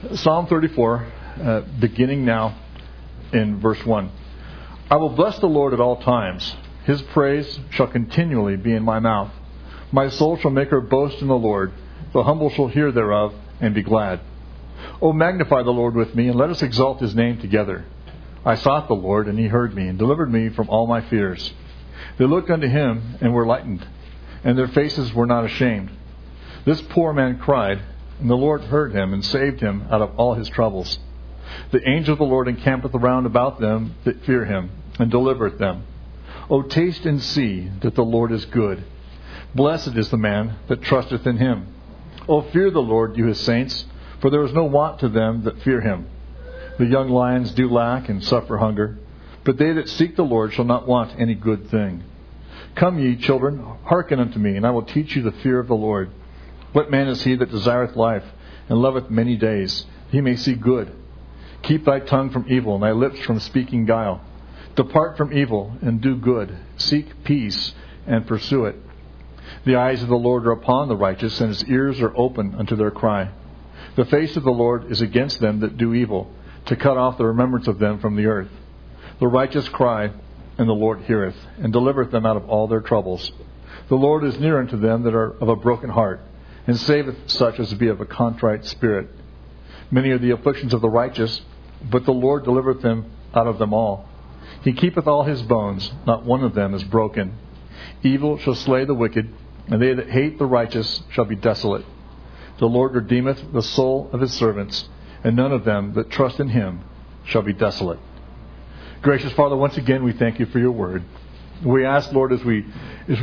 Psalm 34, beginning now in verse 1. I will bless the Lord at all times. His praise shall continually be in my mouth. My soul shall make her boast in the Lord. The humble shall hear thereof and be glad. O magnify the Lord with me, and let us exalt his name together. I sought the Lord, and he heard me, and delivered me from all my fears. They looked unto him, and were lightened, and their faces were not ashamed. This poor man cried, and the Lord heard him, and saved him out of all his troubles. The angel of the Lord encampeth around about them that fear him, and delivereth them. O taste and see that the Lord is good. Blessed is the man that trusteth in him. O fear the Lord, you his saints, for there is no want to them that fear him. The young lions do lack and suffer hunger, but they that seek the Lord shall not want any good thing. Come ye, children, hearken unto me, and I will teach you the fear of the Lord. What man is he that desireth life, and loveth many days, he may see good? Keep thy tongue from evil, and thy lips from speaking guile. Depart from evil, and do good. Seek peace, and pursue it. The eyes of the Lord are upon the righteous, and his ears are open unto their cry. The face of the Lord is against them that do evil, to cut off the remembrance of them from the earth. The righteous cry, and the Lord heareth, and delivereth them out of all their troubles. The Lord is near unto them that are of a broken heart, and saveth such as be of a contrite spirit. Many are the afflictions of the righteous, but the Lord delivereth them out of them all. He keepeth all his bones, not one of them is broken. Evil shall slay the wicked, and they that hate the righteous shall be desolate. The Lord redeemeth the soul of his servants, and none of them that trust in him shall be desolate. Gracious Father, once again we thank you for your word. We ask, Lord, as we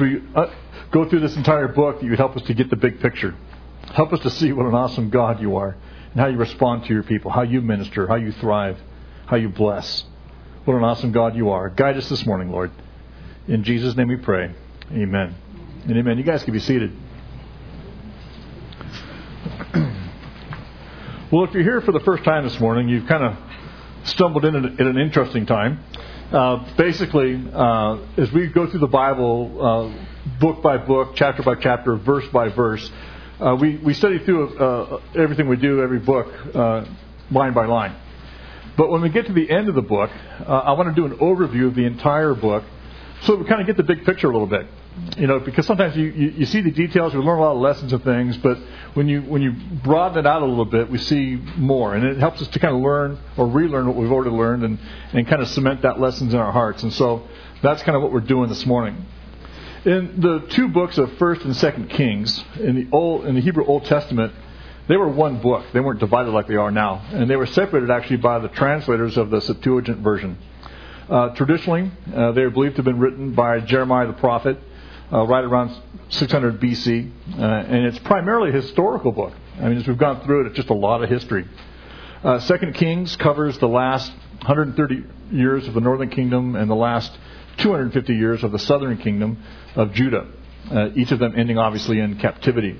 go through this entire book, that you would help us to get the big picture. Help us to see what an awesome God you are, and how you respond to your people, how you minister, how you thrive, how you bless. What an awesome God you are. Guide us this morning, Lord. In Jesus' name we pray. Amen. And amen. You guys can be seated. Well, if you're here for the first time this morning, you've kind of stumbled in at an interesting time. Basically, as we go through the Bible, book by book, chapter by chapter, verse by verse, we study through everything we do, every book, line by line. But when we get to the end of the book, I want to do an overview of the entire book so that we kind of get the big picture a little bit. You know, because sometimes you see the details, we learn a lot of lessons and things, but when you broaden it out a little bit, we see more. And it helps us to kind of learn or relearn what we've already learned and kind of cement that lessons in our hearts. And so that's kind of what we're doing this morning. In the two books of 1st and 2nd Kings, in the Hebrew Old Testament, they were one book. They weren't divided like they are now. And they were separated actually by the translators of the Septuagint version. Traditionally, they are believed to have been written by Jeremiah the prophet right around 600 BC. And it's primarily a historical book. I mean, as we've gone through it, it's just a lot of history. 2nd Kings covers the last 130 years of the northern kingdom and the last 250 years of the southern kingdom of Judah. Each of them ending obviously in captivity.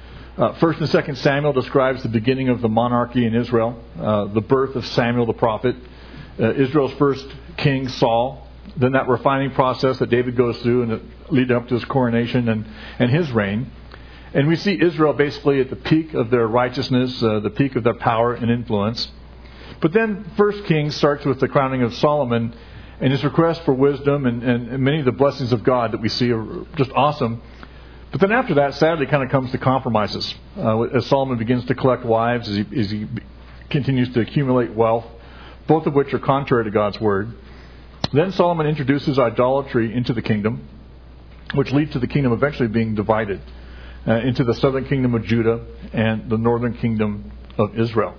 1st and 2nd Samuel describes the beginning of the monarchy in Israel, the birth of Samuel the prophet, Israel's first king Saul, then that refining process that David goes through and leading up to his coronation and his reign. And we see Israel basically at the peak of their righteousness, the peak of their power and influence. But then 1 Kings starts with the crowning of Solomon and his request for wisdom and many of the blessings of God that we see are just awesome. But then after that, sadly, kind of comes to compromises. As Solomon begins to collect wives, as he continues to accumulate wealth, both of which are contrary to God's word. Then Solomon introduces idolatry into the kingdom, which leads to the kingdom eventually being divided into the southern kingdom of Judah and the northern kingdom of Israel.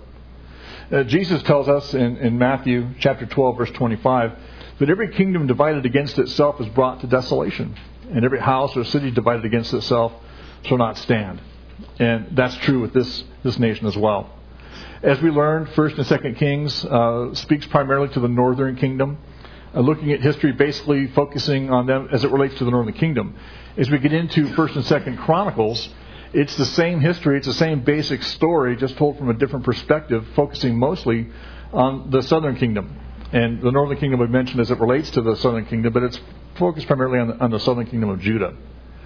Jesus tells us in Matthew chapter 12, verse 25, that every kingdom divided against itself is brought to desolation, and every house or city divided against itself shall not stand. And that's true with this nation as well. As we learned, 1st and 2nd Kings speaks primarily to the northern kingdom, looking at history basically focusing on them as it relates to the northern kingdom. As we get into 1st and 2nd Chronicles, it's the same history, it's the same basic story, just told from a different perspective, focusing mostly on the southern kingdom. And the northern kingdom we mentioned as it relates to the southern kingdom, but it's focused primarily on the southern kingdom of Judah.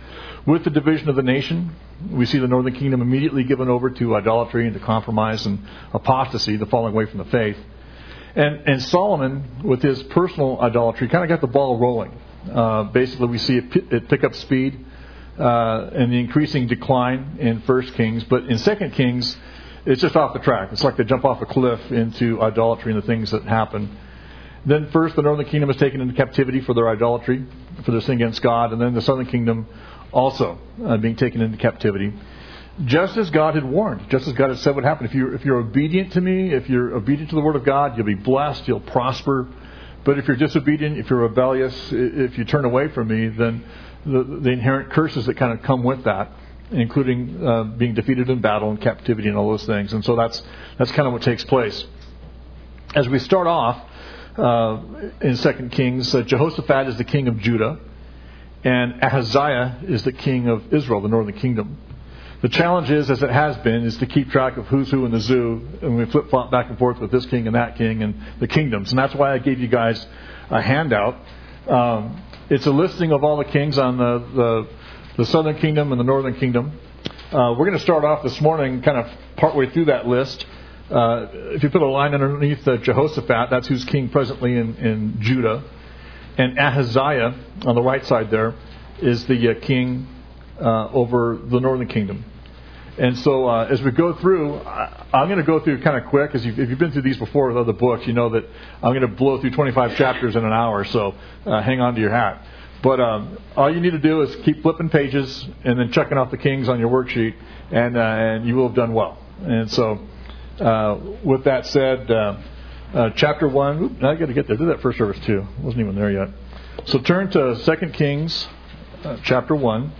With the division of the nation, we see the northern kingdom immediately given over to idolatry and to compromise and apostasy, the falling away from the faith. And Solomon, with his personal idolatry, kind of got the ball rolling. Basically, we see it pick up speed and the increasing decline in 1 Kings. But in 2 Kings, it's just off the track. It's like they jump off a cliff into idolatry and the things that happen. Then first, the northern kingdom is taken into captivity for their idolatry, for their sin against God. And then the southern kingdom also being taken into captivity. Just as God had warned, just as God had said would happen. If you're obedient to me, if you're obedient to the Word of God, you'll be blessed, you'll prosper. But if you're disobedient, if you're rebellious, if you turn away from me, then the inherent curses that kind of come with that, including being defeated in battle and captivity and all those things. And so that's kind of what takes place. As we start off in 2 Kings, Jehoshaphat is the king of Judah, and Ahaziah is the king of Israel, the northern kingdom. The challenge is, as it has been, is to keep track of who's who in the zoo, and we flip-flop back and forth with this king and that king and the kingdoms. And that's why I gave you guys a handout. It's a listing of all the kings on the southern kingdom and the northern kingdom. We're going to start off this morning kind of partway through that list. If you put a line underneath Jehoshaphat, that's who's king presently in Judah. And Ahaziah, on the right side there, is the king over the northern kingdom. And so as we go through, I'm going to go through kind of quick, because if you've been through these before with other books, you know that I'm going to blow through 25 chapters in an hour, so hang on to your hat. But all you need to do is keep flipping pages and then checking off the kings on your worksheet, and you will have done well. And so with that said, chapter 1, I got to get there. Did that first service too. Wasn't even there yet. So turn to 2 Kings chapter 1.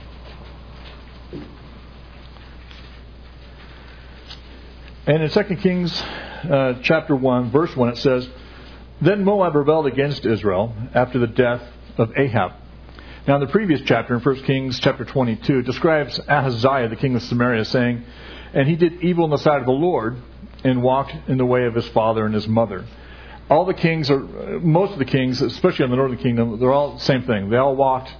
And in 2 Kings chapter 1, verse 1, it says, Then Moab rebelled against Israel after the death of Ahab. Now in the previous chapter, in 1 Kings chapter 22, it describes Ahaziah, the king of Samaria, saying, And he did evil in the sight of the Lord, and walked in the way of his father and his mother. All the kings, or most of the kings, especially in the northern kingdom, they're all the same thing. They all walked,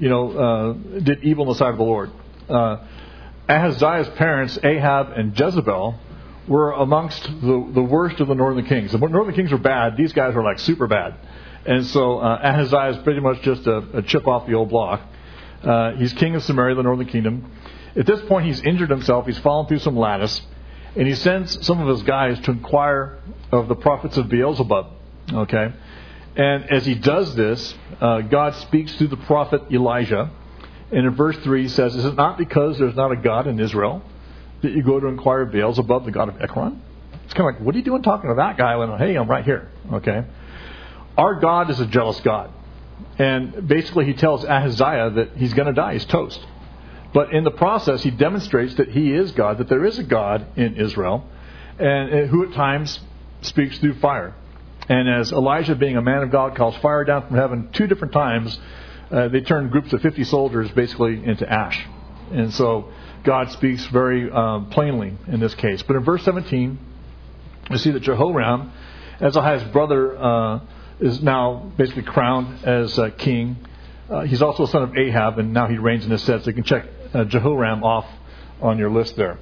did evil in the sight of the Lord. Ahaziah's parents, Ahab and Jezebel, were amongst the worst of the northern kings. The northern kings were bad. These guys were like super bad. And so Ahaziah is pretty much just a chip off the old block. He's king of Samaria, the northern kingdom. At this point, he's injured himself. He's fallen through some lattice. And he sends some of his guys to inquire of the prophets of Beelzebub. Okay? And as he does this, God speaks through the prophet Elijah. And in verse 3 he says, Is it not because there's not a God in Israel that you go to inquire of Beelzebub, the god of Ekron? It's kind of like, what are you doing talking to that guy when, hey, I'm right here. Okay? Our God is a jealous God. And basically he tells Ahaziah that he's going to die. He's toast. But in the process, he demonstrates that he is God, that there is a God in Israel, and who at times speaks through fire. And as Elijah, being a man of God, calls fire down from heaven 2 different times, they turn groups of 50 soldiers basically into ash. And so God speaks very plainly in this case. But in verse 17, we see that Jehoram, Ahaziah's brother, is now basically crowned as king. He's also a son of Ahab, and now he reigns in his stead. So you can check Jehoram off on your list there.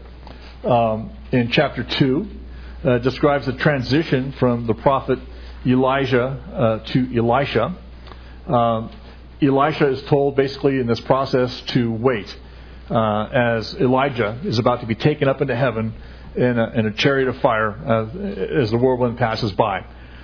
In chapter 2, describes the transition from the prophet Elijah to Elisha. Elisha is told basically in this process to wait as Elijah is about to be taken up into heaven in a chariot of fire as the whirlwind passes by.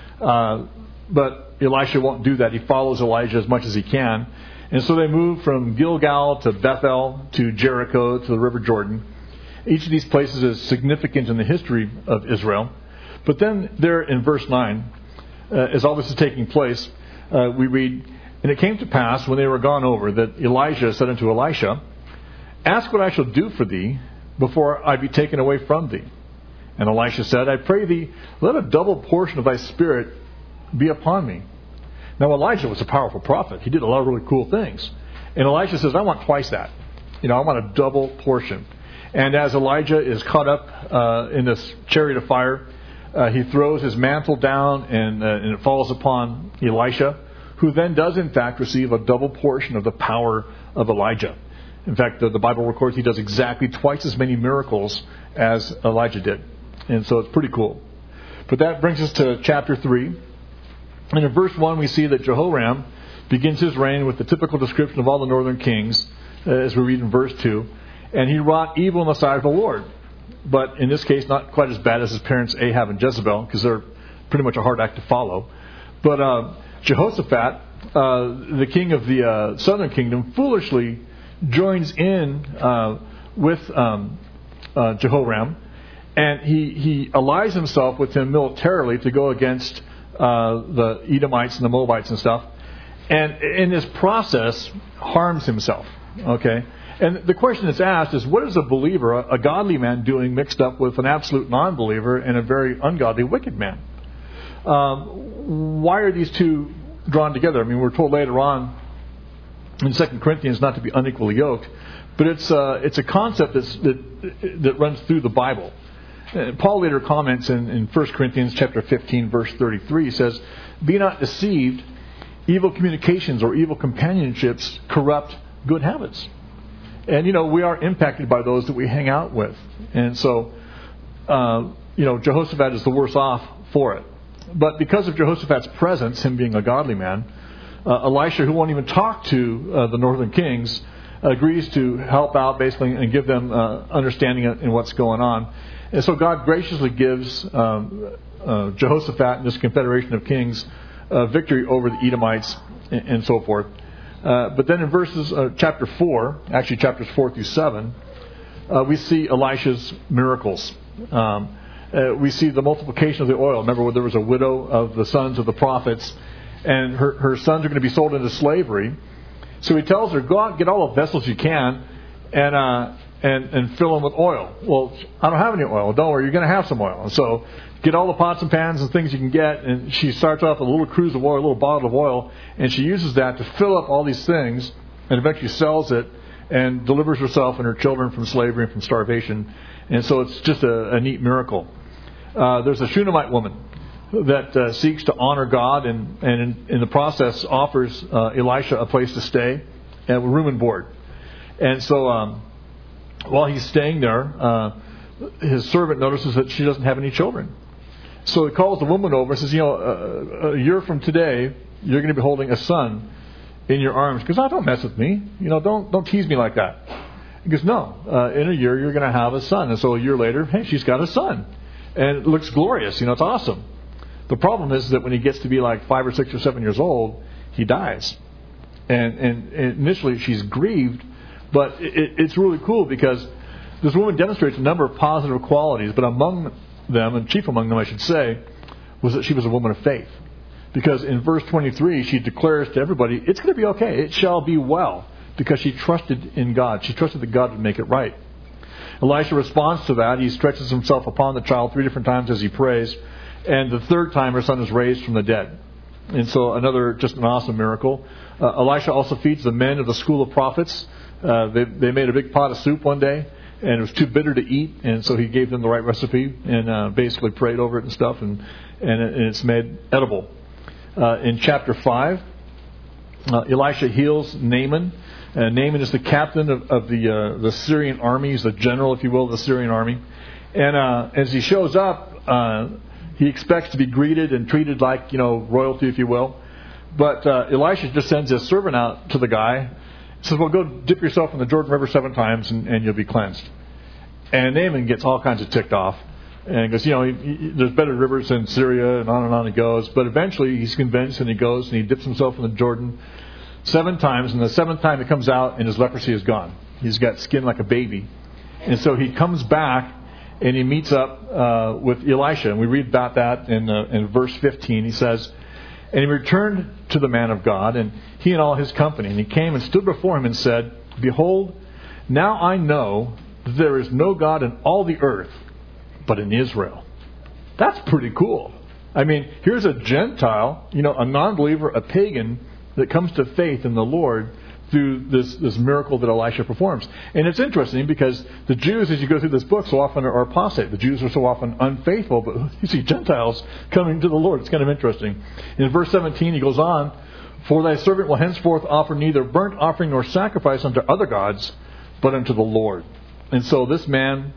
But Elisha won't do that. He follows Elijah as much as he can. And so they move from Gilgal to Bethel to Jericho to the River Jordan. Each of these places is significant in the history of Israel. But then there in verse 9, as all this is taking place, we read, And it came to pass when they were gone over that Elijah said unto Elisha, Ask what I shall do for thee before I be taken away from thee. And Elisha said, I pray thee, let a double portion of thy spirit be upon me. Now Elijah was a powerful prophet. He did a lot of really cool things. And Elisha says, I want twice that. I want a double portion. And as Elijah is caught up in this chariot of fire, he throws his mantle down and it falls upon Elisha, who then does in fact receive a double portion of the power of Elijah. In fact, the Bible records he does exactly twice as many miracles as Elijah did. And so it's pretty cool. But that brings us to chapter 3. And in verse 1, we see that Jehoram begins his reign with the typical description of all the northern kings, as we read in verse 2. And he wrought evil in the sight of the Lord. But in this case, not quite as bad as his parents Ahab and Jezebel, because they're pretty much a hard act to follow. But Jehoshaphat, the king of the southern kingdom, foolishly joins in with Jehoram, and he allies himself with him militarily to go against the Edomites and the Moabites and stuff, and in this process harms himself. Okay, and the question that's asked is, what is a believer, a godly man, doing mixed up with an absolute non-believer and a very ungodly wicked man? Why are these two drawn together? I mean, we're told later on in 2 Corinthians not to be unequally yoked, but it's a concept that runs through the Bible. Paul later comments in 1 Corinthians chapter 15, verse 33, he says, "Be not deceived, evil communications or evil companionships corrupt good habits." And, we are impacted by those that we hang out with. And so, Jehoshaphat is the worse off for it. But because of Jehoshaphat's presence, him being a godly man, Elisha, who won't even talk to the northern kings, agrees to help out basically and give them understanding in what's going on. And so God graciously gives Jehoshaphat and this confederation of kings victory over the Edomites and so forth. But then in verses chapter 4, actually chapters 4 through 7, we see Elisha's miracles. We see the multiplication of the oil. Remember, where there was a widow of the sons of the prophets, and her sons are going to be sold into slavery. So he tells her, "Go out and get all the vessels you can, and fill them with oil." Well, I don't have any oil. Don't worry, you're going to have some oil. And so get all the pots and pans and things you can get. And she starts off with a little cruse of oil, a little bottle of oil, and she uses that to fill up all these things, and eventually sells it and delivers herself and her children from slavery and from starvation. And so it's just a neat miracle. There's a Shunammite woman that seeks to honor God, and in the process offers Elisha a place to stay and room and board. And so while he's staying there, his servant notices that she doesn't have any children. So he calls the woman over and says, a year from today, you're going to be holding a son in your arms. Because don't mess with me. Don't tease me like that. He goes, no, in a year you're going to have a son. And so a year later, hey, she's got a son. And it looks glorious. It's awesome. The problem is that when he gets to be like 5 or 6 or 7 years old, he dies. And initially she's grieved, but it's really cool because this woman demonstrates a number of positive qualities, but among them, and chief among them I should say, was that she was a woman of faith. Because in verse 23 she declares to everybody, it's going to be okay, it shall be well, because she trusted in God. She trusted that God would make it right. Elisha responds to that. He stretches himself upon the child 3 different times as he prays. And the third time her son is raised from the dead. And so just an awesome miracle. Elisha also feeds the men of the school of prophets. They made a big pot of soup one day, and it was too bitter to eat. And so he gave them the right recipe and basically prayed over it and stuff. And it's made edible. In chapter 5, Elisha heals Naaman. Naaman is the captain of the Syrian army. He's the general, if you will, of the Syrian army. And as he shows up, he expects to be greeted and treated like, royalty, if you will. But Elisha just sends his servant out to the guy. He says, well, go dip yourself in the Jordan River 7 times and you'll be cleansed. And Naaman gets all kinds of ticked off. And goes, there's better rivers in Syria, and on he goes. But eventually he's convinced, and he goes and he dips himself in the Jordan 7 times. And the 7th time he comes out and his leprosy is gone. He's got skin like a baby. And so he comes back and he meets up with Elisha. And we read about that in verse 15. He says, and he returned to the man of God, and he and all his company. And he came and stood before him and said, behold, now I know that there is no God in all the earth but in Israel. That's pretty cool. I mean, here's a Gentile, a non-believer, a pagan, that comes to faith in the Lord through this miracle that Elisha performs. And it's interesting because the Jews, as you go through this book, so often are apostate. The Jews are so often unfaithful, but you see Gentiles coming to the Lord. It's kind of interesting. In verse 17, he goes on, for thy servant will henceforth offer neither burnt offering nor sacrifice unto other gods, but unto the Lord. And so this man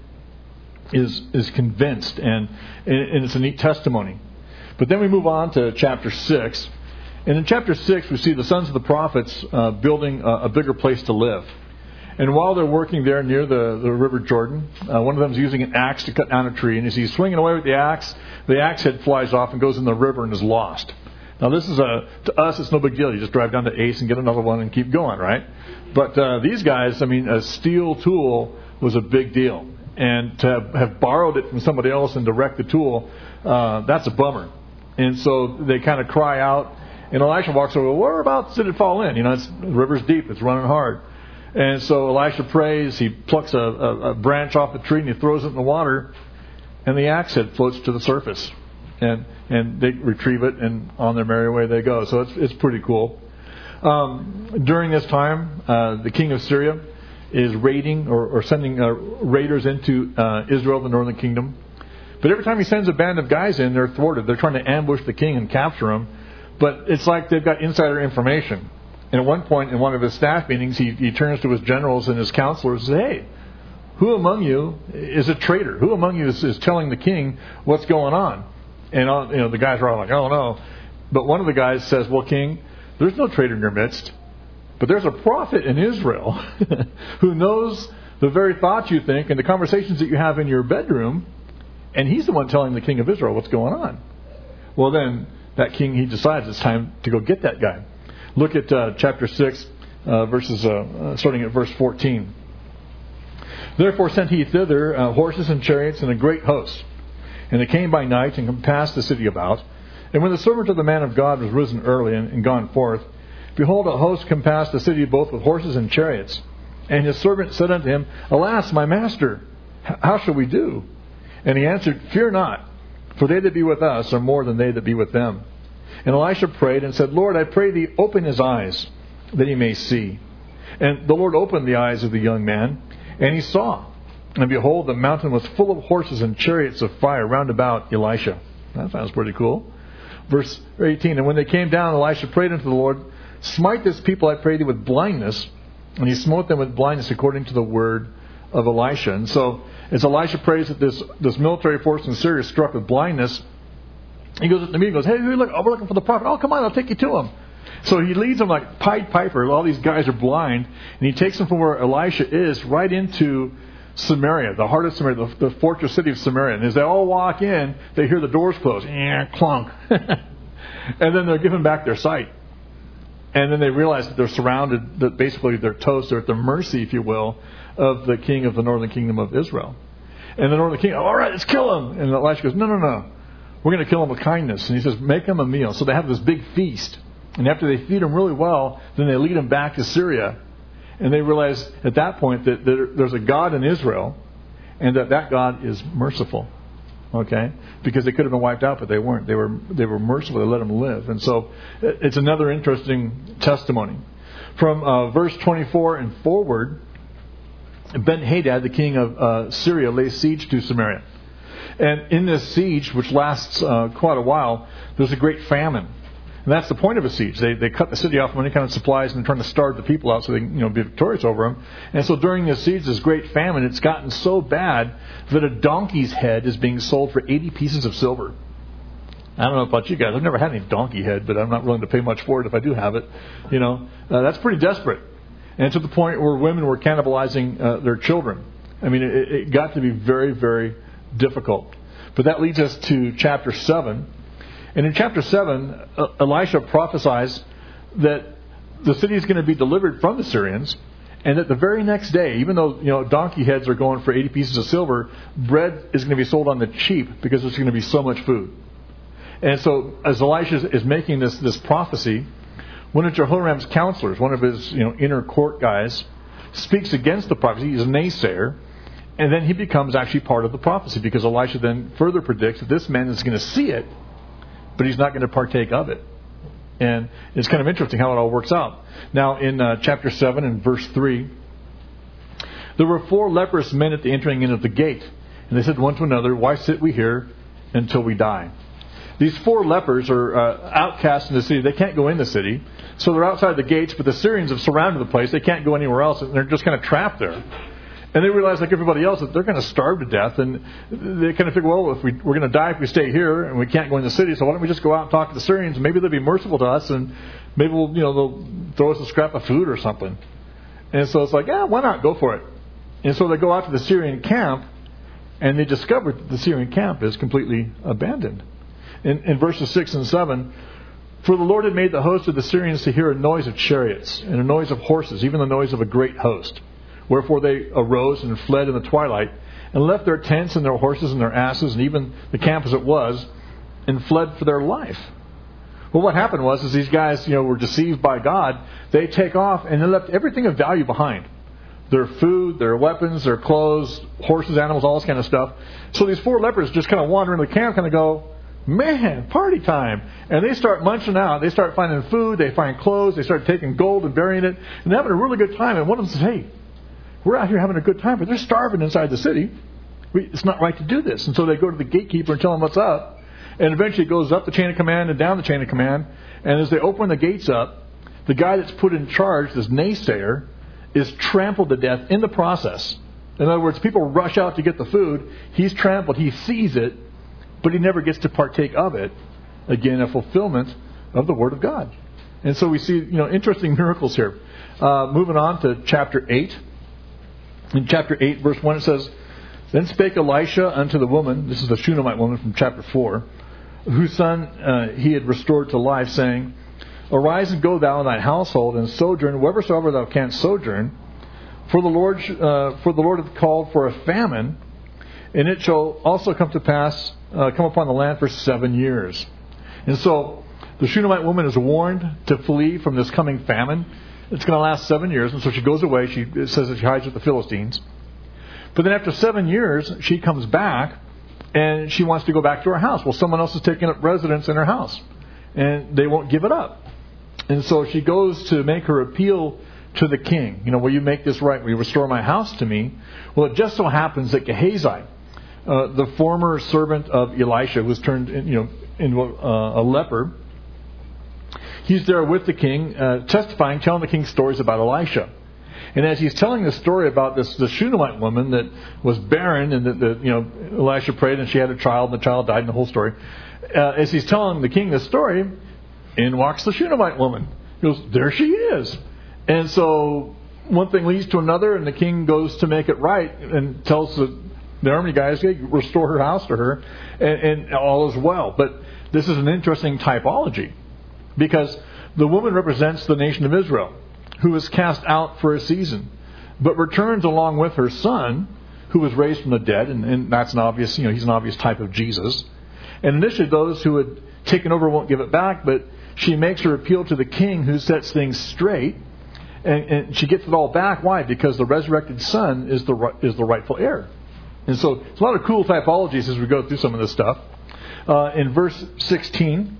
is convinced, and it's a neat testimony. But then we move on to chapter 6. And in chapter 6, we see the sons of the prophets building a bigger place to live. And while they're working there near the River Jordan, one of them is using an axe to cut down a tree. And as he's swinging away with the axe head flies off and goes in the river and is lost. Now this is to us, it's no big deal. You just drive down to Ace and get another one and keep going, right? But these guys, a steel tool was a big deal. And to have borrowed it from somebody else and to wreck the tool, that's a bummer. And so they kind of cry out. And Elisha walks over, whereabouts did it fall in? The river's deep, it's running hard. And so Elisha prays, he plucks a branch off the tree and he throws it in the water, and the axe head floats to the surface. And they retrieve it, and on their merry way they go. So it's pretty cool. During this time, the king of Syria is raiding or sending raiders into Israel, the northern kingdom. But every time he sends a band of guys in, they're thwarted. They're trying to ambush the king and capture him. But it's like they've got insider information. And at one point in one of his staff meetings, he turns to his generals and his counselors and says, hey, who among you is a traitor? Who among you is telling the king what's going on? And the guys are all like, oh no. But one of the guys says, well, king, there's no traitor in your midst. But there's a prophet in Israel who knows the very thoughts you think and the conversations that you have in your bedroom. And he's the one telling the king of Israel what's going on. Well, then that king, he decides it's time to go get that guy. Look at chapter 6, starting at verse 14. Therefore sent he thither horses and chariots and a great host. And they came by night and compassed the city about. And when the servant of the man of God was risen early and gone forth, behold, a host compassed the city both with horses and chariots. And his servant said unto him, Alas, my master, how shall we do? And he answered, Fear not, for they that be with us are more than they that be with them. And Elisha prayed and said, Lord, I pray thee, open his eyes, that he may see. And the Lord opened the eyes of the young man, and he saw. And behold, the mountain was full of horses and chariots of fire round about Elisha. That sounds pretty cool. Verse 18, and when they came down, Elisha prayed unto the Lord, Smite this people, I pray thee, with blindness. And he smote them with blindness according to the word of Elisha. And so, as Elisha prays that this military force in Syria is struck with blindness, he goes up to me and goes, hey, look, we're looking for the prophet. Oh, come on, I'll take you to him. So he leads them like Pied Piper. All these guys are blind. And he takes them from where Elisha is right into Samaria, the heart of Samaria, the fortress city of Samaria. And as they all walk in, they hear the doors close. Clunk. And then they're given back their sight. And then they realize that they're surrounded, that basically they're toast, they're at the mercy, if you will, of the king of the northern kingdom of Israel. And the northern king, all right, let's kill him. And Elisha goes, no. We're going to kill him with kindness. And he says, make him a meal. So they have this big feast. And after they feed him really well, then they lead him back to Syria. And they realize at that point that there's a God in Israel and that God is merciful. Okay? Because they could have been wiped out, but they weren't. They were merciful. They let him live. And so it's another interesting testimony. From verse 24 and forward, Ben-Hadad, the king of Syria, lays siege to Samaria. And in this siege, which lasts quite a while, there's a great famine. And that's the point of a siege. They cut the city off from any kind of supplies and they're trying to starve the people out so they can be victorious over them. And so during this siege, this great famine, it's gotten so bad that a donkey's head is being sold for 80 pieces of silver. I don't know about you guys. I've never had any donkey head, but I'm not willing to pay much for it if I do have it. That's pretty desperate. And to the point where women were cannibalizing their children. I mean, it got to be very, very difficult. But that leads us to chapter 7. And in chapter 7, Elisha prophesies that the city is going to be delivered from the Syrians, and that the very next day, even though donkey heads are going for 80 pieces of silver, bread is going to be sold on the cheap because there's going to be so much food. And so as Elisha is making this prophecy, one of Jehoram's counselors, one of his inner court guys, speaks against the prophecy. He's a naysayer. And then he becomes actually part of the prophecy because Elisha then further predicts that this man is going to see it, but he's not going to partake of it. And it's kind of interesting how it all works out. Now, in chapter 7 and verse 3, there were 4 leprous men at the entering in of the gate. And they said one to another, Why sit we here until we die? these 4 lepers are outcasts in the city. They can't go in the city. So they're outside the gates, but the Syrians have surrounded the place. They can't go anywhere else, and they're just kind of trapped there. And they realize, like everybody else, that they're going to starve to death. And they kind of figure, well, if we're going to die if we stay here, and we can't go in the city, so why don't we just go out and talk to the Syrians, and maybe they'll be merciful to us, and maybe they'll throw us a scrap of food or something. And so it's like, yeah, why not? Go for it. And so they go out to the Syrian camp, and they discover that the Syrian camp is completely abandoned. In verses 6 and 7, for the Lord had made the host of the Syrians to hear a noise of chariots, and a noise of horses, even the noise of a great host. Wherefore they arose and fled in the twilight, and left their tents and their horses and their asses, and even the camp as it was, and fled for their life. Well, what happened was, as these guys, were deceived by God, they take off and they left everything of value behind. Their food, their weapons, their clothes, horses, animals, all this kind of stuff. So these 4 lepers just kind of wander into the camp, kind of go, man, party time. And they start munching out. They start finding food. They find clothes. They start taking gold and burying it. And they're having a really good time. And one of them says, hey, we're out here having a good time, but they're starving inside the city. It's not right to do this. And so they go to the gatekeeper and tell him what's up. And eventually it goes up the chain of command and down the chain of command. And as they open the gates up, the guy that's put in charge, this naysayer, is trampled to death in the process. In other words, people rush out to get the food. He's trampled. He sees it, but he never gets to partake of it. Again, a fulfillment of the Word of God. And so we see, interesting miracles here. Moving on to chapter 8. In chapter 8, verse 1, it says, Then spake Elisha unto the woman, this is the Shunammite woman from chapter 4, whose son he had restored to life, saying, Arise and go thou in thine household, and sojourn wheresoever thou canst sojourn, for the Lord hath called for a famine, and it shall also come to pass, come upon the land for 7 years. And so the Shunammite woman is warned to flee from this coming famine. It's going to last 7 years, and so she goes away. It says that she hides with the Philistines. But then after 7 years, she comes back, and she wants to go back to her house. Well, someone else is taking up residence in her house, and they won't give it up. And so she goes to make her appeal to the king. Will you make this right? Will you restore my house to me? Well, it just so happens that Gehazi, the former servant of Elisha, was turned into a leper. He's there with the king, testifying, telling the king stories about Elisha. And as he's telling the story about the Shunammite woman that was barren, and that Elisha prayed and she had a child, and the child died, and the whole story. As he's telling the king this story, in walks the Shunammite woman. He goes, there she is. And so one thing leads to another, and the king goes to make it right and tells the army guys, hey, restore her house to her, and all is well. But this is an interesting typology, because the woman represents the nation of Israel, who was cast out for a season, but returns along with her son, who was raised from the dead, and that's an obvious, he's an obvious type of Jesus. And initially those who had taken over won't give it back, but she makes her appeal to the king, who sets things straight, and she gets it all back. Why? Because the resurrected son is the rightful heir. And so it's a lot of cool typologies as we go through some of this stuff. In verse 16,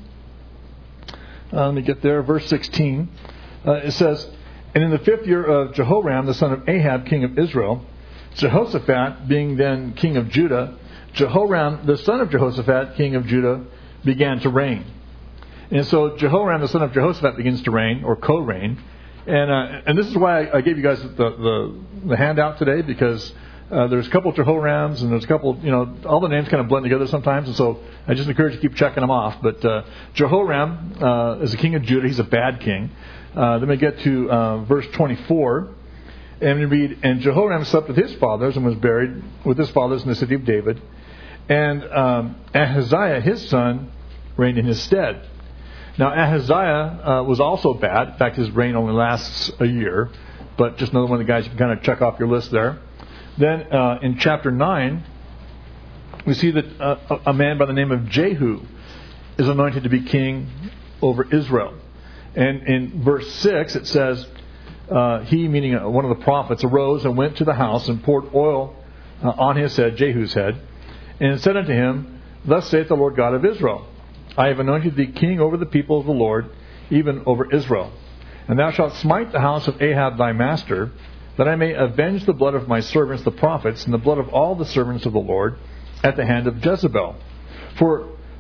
let me get there. Verse 16, it says, And in the 5th year of Jehoram, the son of Ahab, king of Israel, Jehoshaphat being then king of Judah, Jehoram, the son of Jehoshaphat, king of Judah, began to reign. And so Jehoram, the son of Jehoshaphat, begins to reign, or co-reign. And this is why I gave you guys the handout today, because there's a couple of Jehorams, and there's a couple, all the names kind of blend together sometimes. And so I just encourage you to keep checking them off. But Jehoram is the king of Judah. He's a bad king. Then we get to verse 24. And we read, And Jehoram slept with his fathers and was buried with his fathers in the city of David. And Ahaziah, his son, reigned in his stead. Now Ahaziah was also bad. In fact, his reign only lasts a year. But just another one of the guys you can kind of check off your list there. Then in chapter 9, we see that a man by the name of Jehu is anointed to be king over Israel. And in verse 6 it says, he, meaning one of the prophets, arose and went to the house and poured oil on his head, Jehu's head, and said unto him, Thus saith the Lord God of Israel, I have anointed thee king over the people of the Lord, even over Israel. And thou shalt smite the house of Ahab thy master, that I may avenge the blood of my servants the prophets, and the blood of all the servants of the Lord, at the hand of Jezebel. For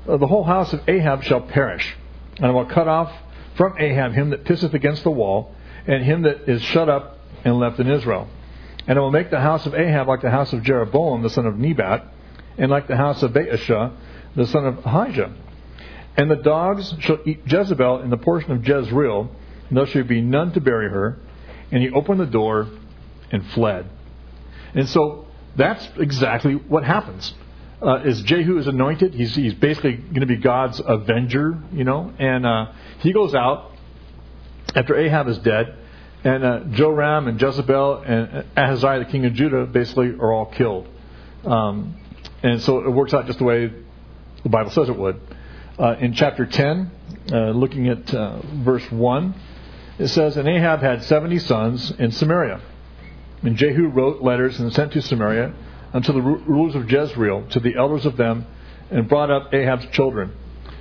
the whole house of Ahab shall perish. And I will cut off from Ahab him that pisseth against the wall, and him that is shut up and left in Israel. And I will make the house of Ahab like the house of Jeroboam the son of Nebat, and like the house of Baasha the son of Ahijah. And the dogs shall eat Jezebel in the portion of Jezreel, and there shall be none to bury her. And he opened the door and fled. And so that's exactly what happens. Is Jehu is anointed. He's basically going to be God's avenger, and he goes out after Ahab is dead, and Joram and Jezebel and Ahaziah, the king of Judah, basically are all killed. And so it works out just the way the Bible says it would. In chapter 10, looking at verse 1, it says, And Ahab had 70 sons in Samaria. And Jehu wrote letters and sent to Samaria unto the rulers of Jezreel, to the elders of them, and brought up Ahab's children.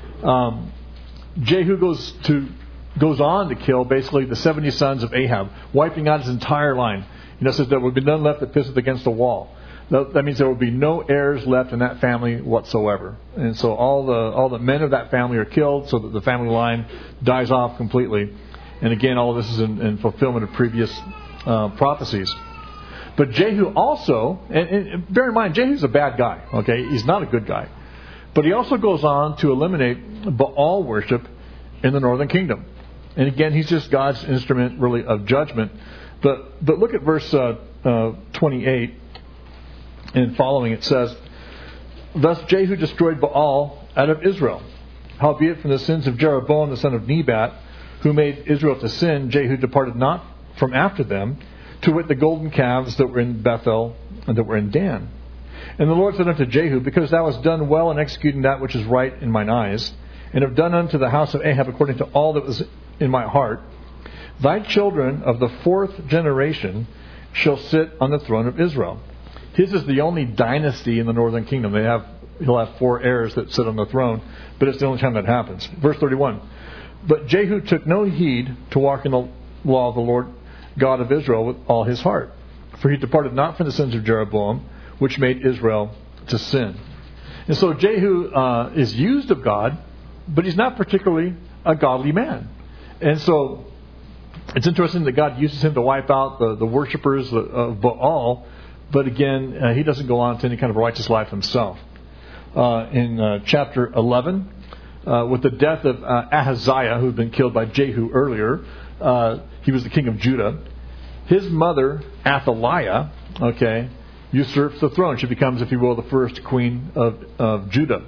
Jehu goes on to kill basically the 70 sons of Ahab, wiping out his entire line. It says there will be none left that pisseth against the wall. That means there will be no heirs left in that family whatsoever. And so all the men of that family are killed, so that the family line dies off completely. And again, all of this is in fulfillment of previous prophecies. But Jehu also, and bear in mind, Jehu's a bad guy. Okay, he's not a good guy. But he also goes on to eliminate Baal worship in the northern kingdom. And again, he's just God's instrument, really, of judgment. But look at verse 28 and following. It says, Thus Jehu destroyed Baal out of Israel. Howbeit from the sins of Jeroboam the son of Nebat, who made Israel to sin, Jehu departed not from after them, to wit the golden calves that were in Bethel and that were in Dan. And the Lord said unto Jehu, Because thou hast done well in executing that which is right in mine eyes, and have done unto the house of Ahab according to all that was in my heart, thy children of the 4th generation shall sit on the throne of Israel. His is the only dynasty in the northern kingdom. He'll have 4 heirs that sit on the throne, but it's the only time that happens. Verse 31. But Jehu took no heed to walk in the law of the Lord God of Israel with all his heart. For he departed not from the sins of Jeroboam, which made Israel to sin. And so Jehu is used of God, but he's not particularly a godly man. And so it's interesting that God uses him to wipe out the worshippers of Baal, but again, he doesn't go on to any kind of righteous life himself. In chapter 11, with the death of Ahaziah, who had been killed by Jehu earlier, he was the king of Judah. His mother, Athaliah, usurps the throne. She becomes, if you will, the first queen of Judah.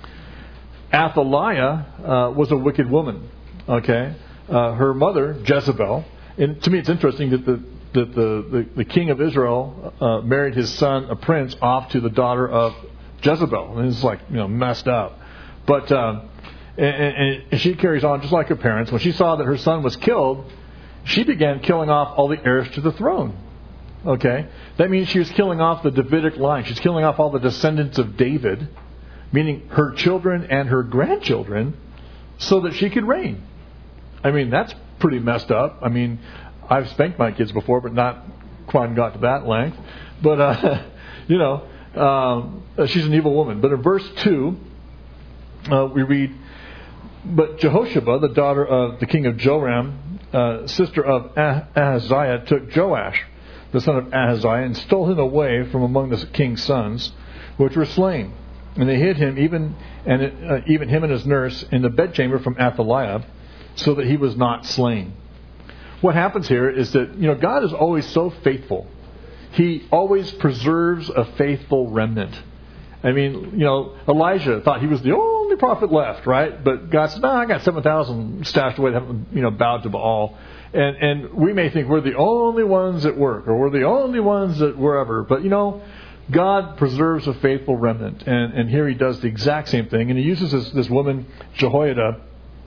Athaliah was a wicked woman. Her mother, Jezebel, and to me it's interesting that the king of Israel married his son, a prince, off to the daughter of Jezebel. And it's messed up. But and she carries on just like her parents. When she saw that her son was killed, she began killing off all the heirs to the throne. That means she was killing off the Davidic line. She's killing off all the descendants of David, meaning her children and her grandchildren, so that she could reign. That's pretty messed up. I've spanked my kids before, but not quite got to that length. But, she's an evil woman. But in verse 2, we read, But Jehosheba, the daughter of the king of Joram, sister of Ahaziah, took Joash, the son of Ahaziah, and stole him away from among the king's sons, which were slain. And they hid him, even him and his nurse, in the bedchamber from Athaliah, so that he was not slain. What happens here is that, God is always so faithful. He always preserves a faithful remnant. Elijah thought he was the only prophet left, right? But God said, I got 7,000 stashed away that haven't, bowed to Baal. And we may think we're the only ones at work, or we're the only ones at wherever. But, God preserves a faithful remnant. And here he does the exact same thing. And he uses this woman, Jehosheba,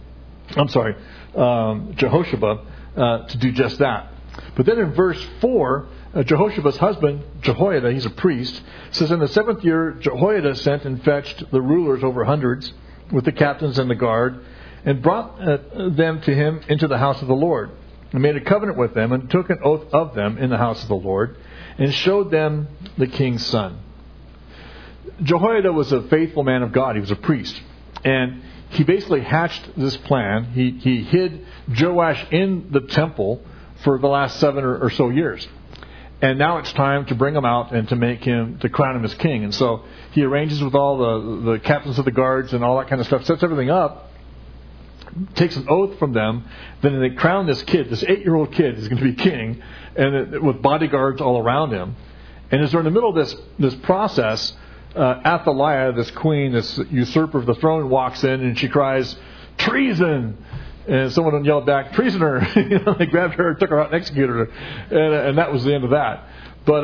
to do just that. But then in verse 4, Jehoshaba's husband, Jehoiada, he's a priest, says, In the 7th year, Jehoiada sent and fetched the rulers over hundreds with the captains and the guard, and brought them to him into the house of the Lord, and made a covenant with them, and took an oath of them in the house of the Lord, and showed them the king's son. Jehoiada was a faithful man of God. He was a priest. And he basically hatched this plan. He hid Joash in the temple for the last 7 or so years. And now it's time to bring him out and to crown him as king. And so he arranges with all the captains of the guards and all that kind of stuff, sets everything up, takes an oath from them. Then they crown this kid, this 8-year-old kid is going to be king, and with bodyguards all around him. And as they're in the middle of this process, Athaliah, this queen, this usurper of the throne, walks in and she cries, "Treason!" And someone yelled back, "Treasoner!" They grabbed her, took her out, and executed her, and that was the end of that. But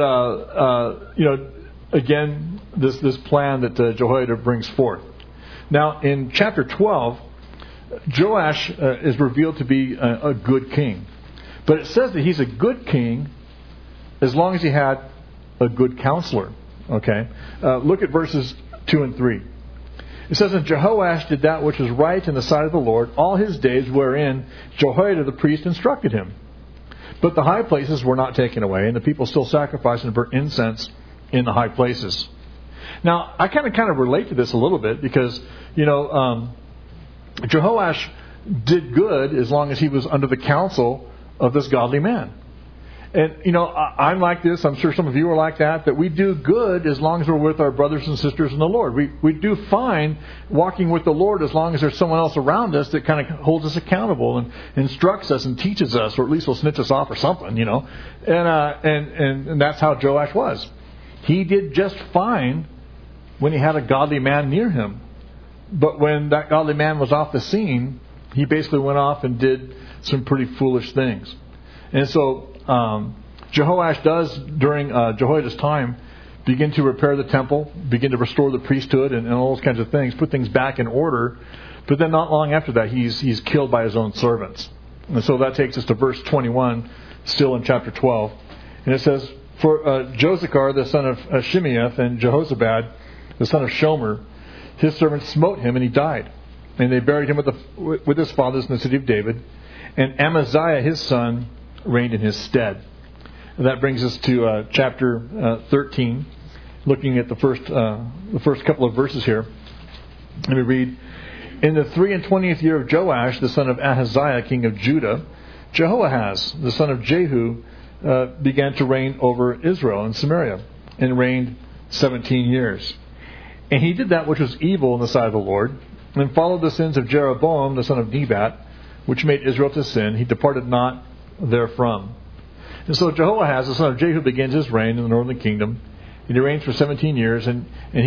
again, this plan that Jehoiada brings forth. Now, in chapter 12, Joash is revealed to be a good king, but it says that he's a good king as long as he had a good counselor. Okay, look at verses 2 and 3. It says, "And Jehoash did that which was right in the sight of the Lord all his days, wherein Jehoiada the priest instructed him. But the high places were not taken away, and the people still sacrificed and burnt incense in the high places." Now, I kind of relate to this a little bit because, Jehoash did good as long as he was under the counsel of this godly man. And, I'm like this. I'm sure some of you are like that we do good as long as we're with our brothers and sisters in the Lord. We do fine walking with the Lord as long as there's someone else around us that kind of holds us accountable and instructs us and teaches us, or at least will snitch us off or something, And that's how Joash was. He did just fine when he had a godly man near him. But when that godly man was off the scene, he basically went off and did some pretty foolish things. And so Jehoash does, during Jehoiada's time, begin to repair the temple, begin to restore the priesthood and all those kinds of things, put things back in order. But then not long after that, he's killed by his own servants. And so that takes us to verse 21, still in chapter 12. And it says, "For Josachar, the son of Shimeath, and Jehozabad, the son of Shomer, his servants smote him, and he died. And they buried him with his fathers in the city of David. And Amaziah, his son, reigned in his stead." And that brings us to chapter 13, looking at the first couple of verses here. Let me read. "In the 23rd year of Joash, the son of Ahaziah, king of Judah, Jehoahaz, the son of Jehu, began to reign over Israel and Samaria, and reigned 17 years. And he did that which was evil in the sight of the Lord, and followed the sins of Jeroboam, the son of Nebat, which made Israel to sin. He departed not therefrom." And so Jehoahaz, the son of Jehu, begins his reign in the northern kingdom. And he reigns for 17 years, and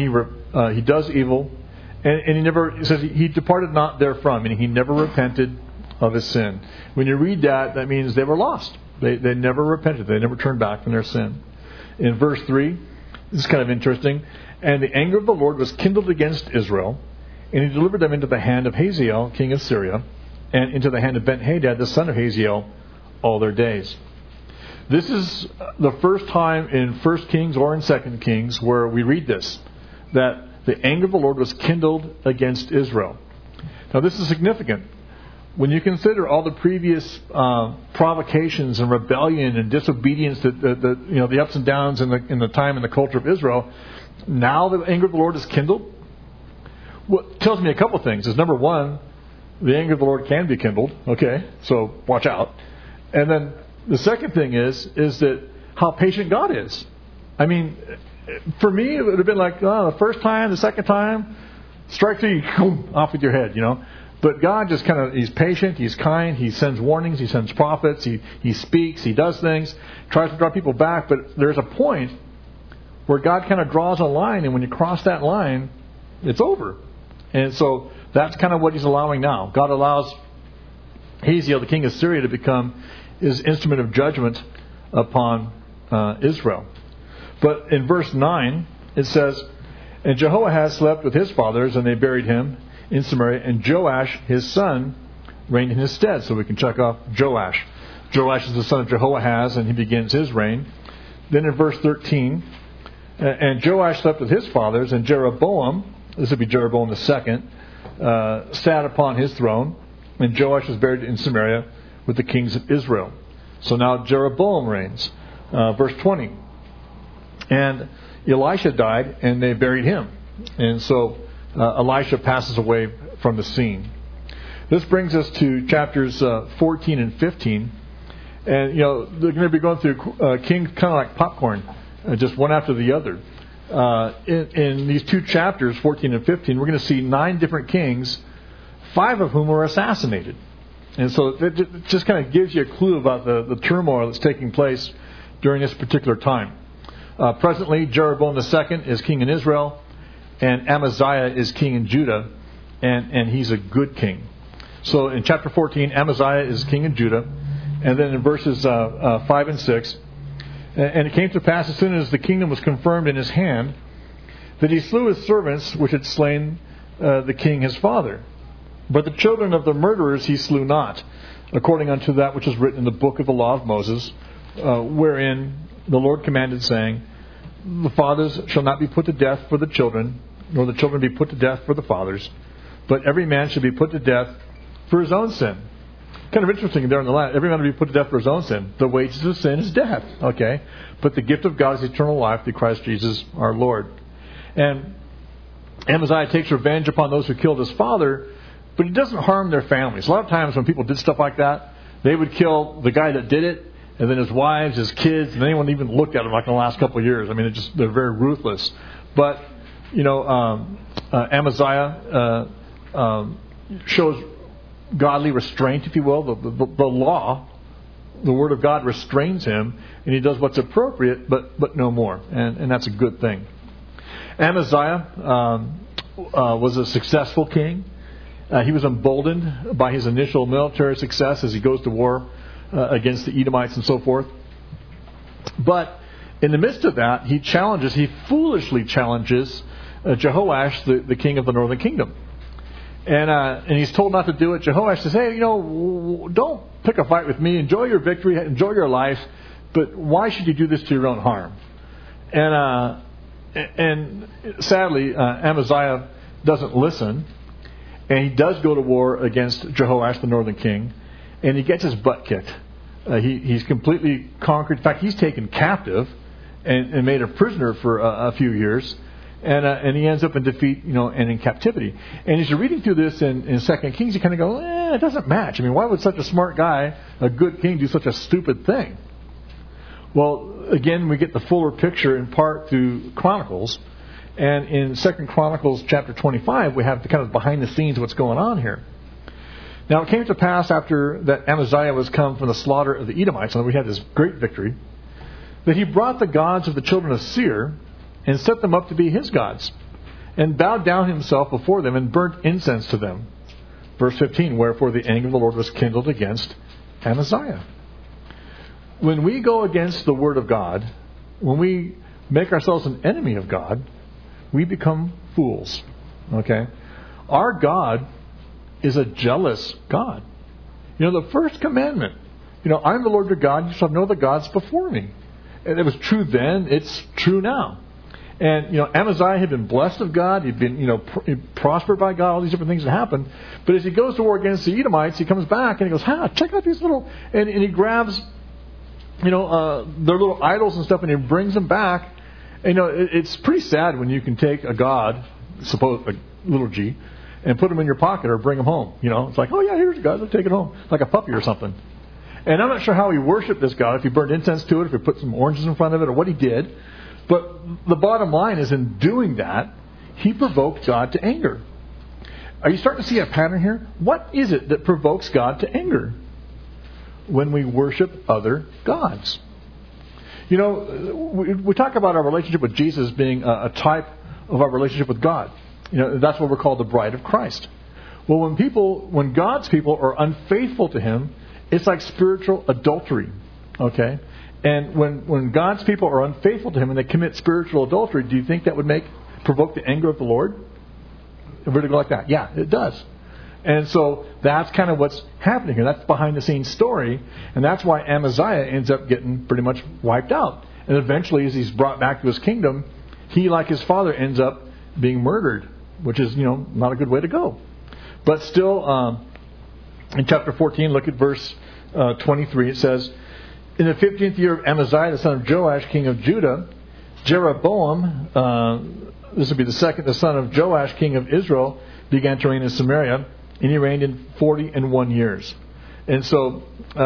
he does evil, and he never, it says he departed not therefrom, meaning he never repented of his sin. When you read that, that means they were lost. They never repented. They never turned back from their sin. In verse 3, this is kind of interesting. "And the anger of the Lord was kindled against Israel, and he delivered them into the hand of Hazael, king of Syria, and into the hand of Ben-Hadad, the son of Hazael, all their days." This is the first time in 1 Kings or in 2 Kings where we read this, that the anger of the Lord was kindled against Israel. Now this is significant. When you consider all the previous provocations and rebellion and disobedience, that the ups and downs in the time and the culture of Israel, now the anger of the Lord is kindled. What tells me a couple things is, number one, the anger of the Lord can be kindled. Okay, so watch out. And then the second thing is that how patient God is. I mean, for me, it would have been like, the first time, the second time, strike three, off with your head, But God just he's patient, he's kind, he sends warnings, he sends prophets, he speaks, he does things, tries to draw people back. But there's a point where God kind of draws a line, and when you cross that line, it's over. And so that's kind of what he's allowing now. God allows Hazael, the king of Syria, to become his instrument of judgment upon Israel. But in verse 9, it says, "And Jehoahaz slept with his fathers, and they buried him in Samaria, and Joash, his son, reigned in his stead." So we can check off Joash. Joash is the son of Jehoahaz, and he begins his reign. Then in verse 13, "And Joash slept with his fathers, and Jeroboam," this would be Jeroboam the second, "sat upon his throne, and Joash was buried in Samaria with the kings of Israel." So now Jeroboam reigns. Verse 20, "And Elisha died, and they buried him." And so Elisha passes away from the scene. This brings us to chapters 14 and 15. And, they're going to be going through kings kind of like popcorn, just one after the other. In these two chapters, 14 and 15, we're going to see 9 different kings, 5 of whom were assassinated. And so it just kind of gives you a clue about the turmoil that's taking place during this particular time. Presently, Jeroboam II is king in Israel, and Amaziah is king in Judah, and he's a good king. So in chapter 14, Amaziah is king in Judah, and then in verses 5 and 6, and it came to pass as soon as the kingdom was confirmed in his hand, that he slew his servants which had slain the king his father. But the children of the murderers he slew not, according unto that which is written in the book of the law of Moses, wherein the Lord commanded, saying, the fathers shall not be put to death for the children, nor the children be put to death for the fathers, but every man shall be put to death for his own sin. Kind of interesting there in the line. Every man will be put to death for his own sin. The wages of sin is death. Okay? But the gift of God is eternal life through Christ Jesus our Lord. And Amaziah takes revenge upon those who killed his father, but he doesn't harm their families. A lot of times when people did stuff like that, they would kill the guy that did it, and then his wives, his kids, and anyone even looked at him like in the last couple of years. I mean, they're very ruthless. But, Amaziah shows godly restraint, if you will. The law, the Word of God restrains him, and he does what's appropriate, but no more. And that's a good thing. Amaziah was a successful king. He was emboldened by his initial military success as he goes to war against the Edomites and so forth. But in the midst of that, he foolishly challenges Jehoash, the king of the northern kingdom. And he's told not to do it. Jehoash says, hey, don't pick a fight with me. Enjoy your victory. Enjoy your life. But why should you do this to your own harm? And sadly, Amaziah doesn't listen. And he does go to war against Jehoash, the northern king. And he gets his butt kicked. He's completely conquered. In fact, he's taken captive and made a prisoner for a few years. And he ends up in defeat, and in captivity. And as you're reading through this in 2 Kings, you kind of go, it doesn't match. I mean, why would such a smart guy, a good king, do such a stupid thing? Well, again, we get the fuller picture in part through Chronicles. And in 2 Chronicles chapter 25, we have the kind of behind the scenes of what's going on here. Now, it came to pass after that Amaziah was come from the slaughter of the Edomites, and we had this great victory, that he brought the gods of the children of Seir and set them up to be his gods, and bowed down himself before them and burnt incense to them. Verse 15, wherefore the anger of the Lord was kindled against Amaziah. When we go against the Word of God, when we make ourselves an enemy of God, we become fools. Okay? Our God is a jealous God. The first commandment, I'm the Lord your God, you shall have no other gods before me. And it was true then, it's true now. And, Amaziah had been blessed of God. He'd been, prospered by God. All these different things had happened. But as he goes to war against the Edomites, he comes back and he goes, check out these little... And he grabs, their little idols and stuff, and he brings them back. And, it's pretty sad when you can take a god, suppose a little g, and put them in your pocket or bring them home. It's like, oh yeah, here's a god. Let's take it home. Like a puppy or something. And I'm not sure how he worshipped this god, if he burned incense to it, if he put some oranges in front of it, or what he did. But the bottom line is, in doing that, he provoked God to anger. Are you starting to see a pattern here? What is it that provokes God to anger? When we worship other gods. We talk about our relationship with Jesus being a type of our relationship with God. That's what we're called the bride of Christ. Well, when God's people are unfaithful to Him, it's like spiritual adultery. Okay? And when God's people are unfaithful to Him and they commit spiritual adultery, do you think that would provoke the anger of the Lord? If we're to go like that? Yeah, it does. And so that's kind of what's happening here. That's the behind the scenes story. And that's why Amaziah ends up getting pretty much wiped out. And eventually, as he's brought back to his kingdom, he, like his father, ends up being murdered, which is, not a good way to go. But still, in chapter 14, look at verse 23. It says, in the 15th year of Amaziah, the son of Joash, king of Judah, Jeroboam, this would be the son of Joash, king of Israel, began to reign in Samaria, and he reigned in 41 years. And so,